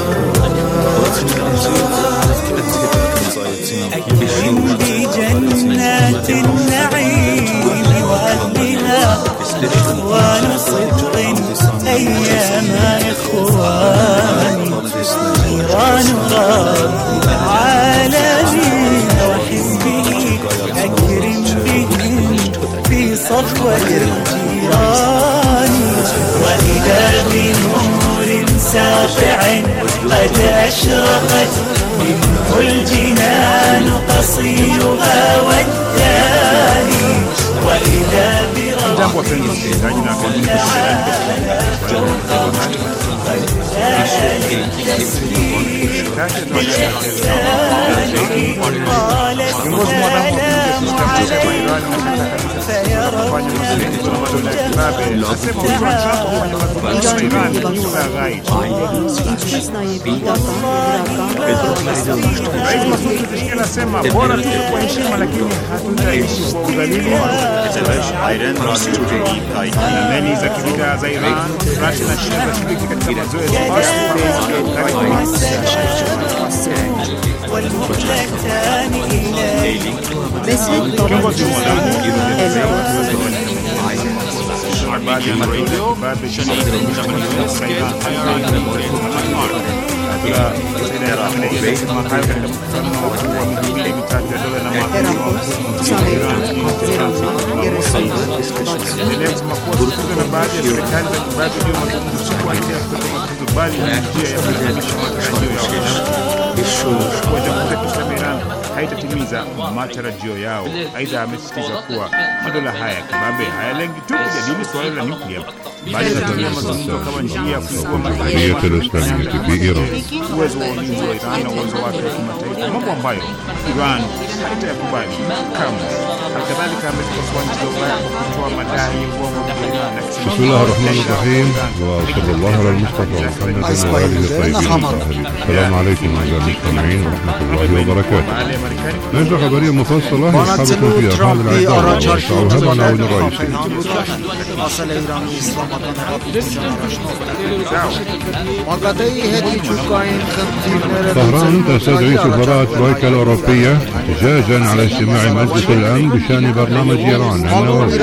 أكرم بجنات النعيم وأهلها إخوان صدق أيام إخوان إيران رب العالمين وحزبه أكرم بهم في صفوة الجيران وإذا بنور ساطع قد أشرقت منه الجنان قصيرها والداني وإذا Jambo wapenzi msikilizaji, na karibuni kiongozi mwadhamu wa Iran kufanya mazungumzo na madola ya kibabe, anasema ukiwa Trump kufanya mazungumzo na Iran ni nyuma ya ghaib. Rais Masoud Pezeshkian anasema bora tuishi kwa heshima, lakini hatutaishi kwa udhalili. Na meli za kivita za Iran, Russia na China zinashiriki katika mazoezi kiongozi mwadhamu baadhi ya matukio baadhi ya haitatimiza matarajio yao. Aidha, amesisitiza kuwa madola haya kibabe hayalengi tu kujadili suala la nyuklia, bali yanatumia mazungumzo kama njia ya kufungua mataifa uwezo wa ulinzi wa Iran na uwezo wake wa kimataifa, mambo ambayo Iran haitayakubali kamwe. Halikadhalika amekosoa nchi za Ulaya kwa kutoa madai ya uongo na بسم الله الرحمن الرحيم وصلى الله على المصطفى محمد وآله الطيبين الطاهرين. السلام عليكم أعزائي المستمعين ورحمة الله وبركاته. نشرة خبرية مفصلة يصحبكم فيها خالد العيدان ويرفعها بالعناوين الرئيسية. طهران تستدعي سفراء ترويكا الأوروبية احتجاجا على اجتماع مجلس الأمن بشأن برنامج إيران النووي.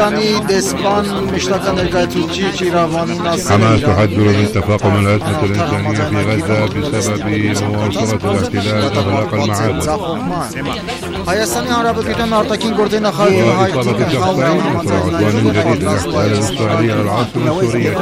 حماس تحذر من تفاقم الأزمة الإنسانية في غزة بسبب مواصلة الاحتلال إغلاق المعابر. وإصابة شخصين أثر عدوان جديد الاحتلال الإسرائيلي على العاصمة السورية.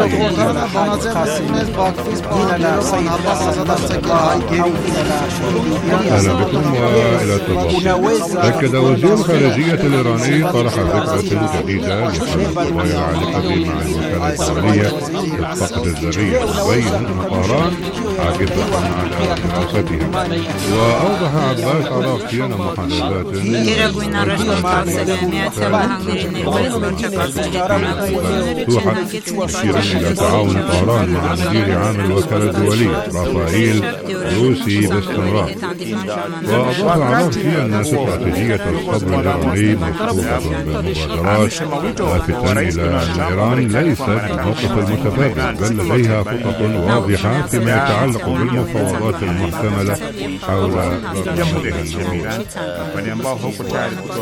أهلا بكم وإلى التفاصيل. أكد وزير الخارجية الإيراني طرح فكرة جديدة لحل القضايا العالقة مع الوكالة الدولية للطاقة الذرية، وبين أن طهران عاكفة على دراستها. وأوضح عباس عراقي أن محادثات مفتوحة مشيرا إلى تعاون طهران مع مدير عام الوكالة الدولية رافائيل روسي باستمرار. وأضاف عراقي أن استراتيجية الصبر الإيراني مصحوبة بالمبادرات، لافتا إلى أن إيران ليست بالموقف المتبادل بل لديها خطط واضحة فيما يتعلق بالمفاوضات المحتملة حول برنامج النووي.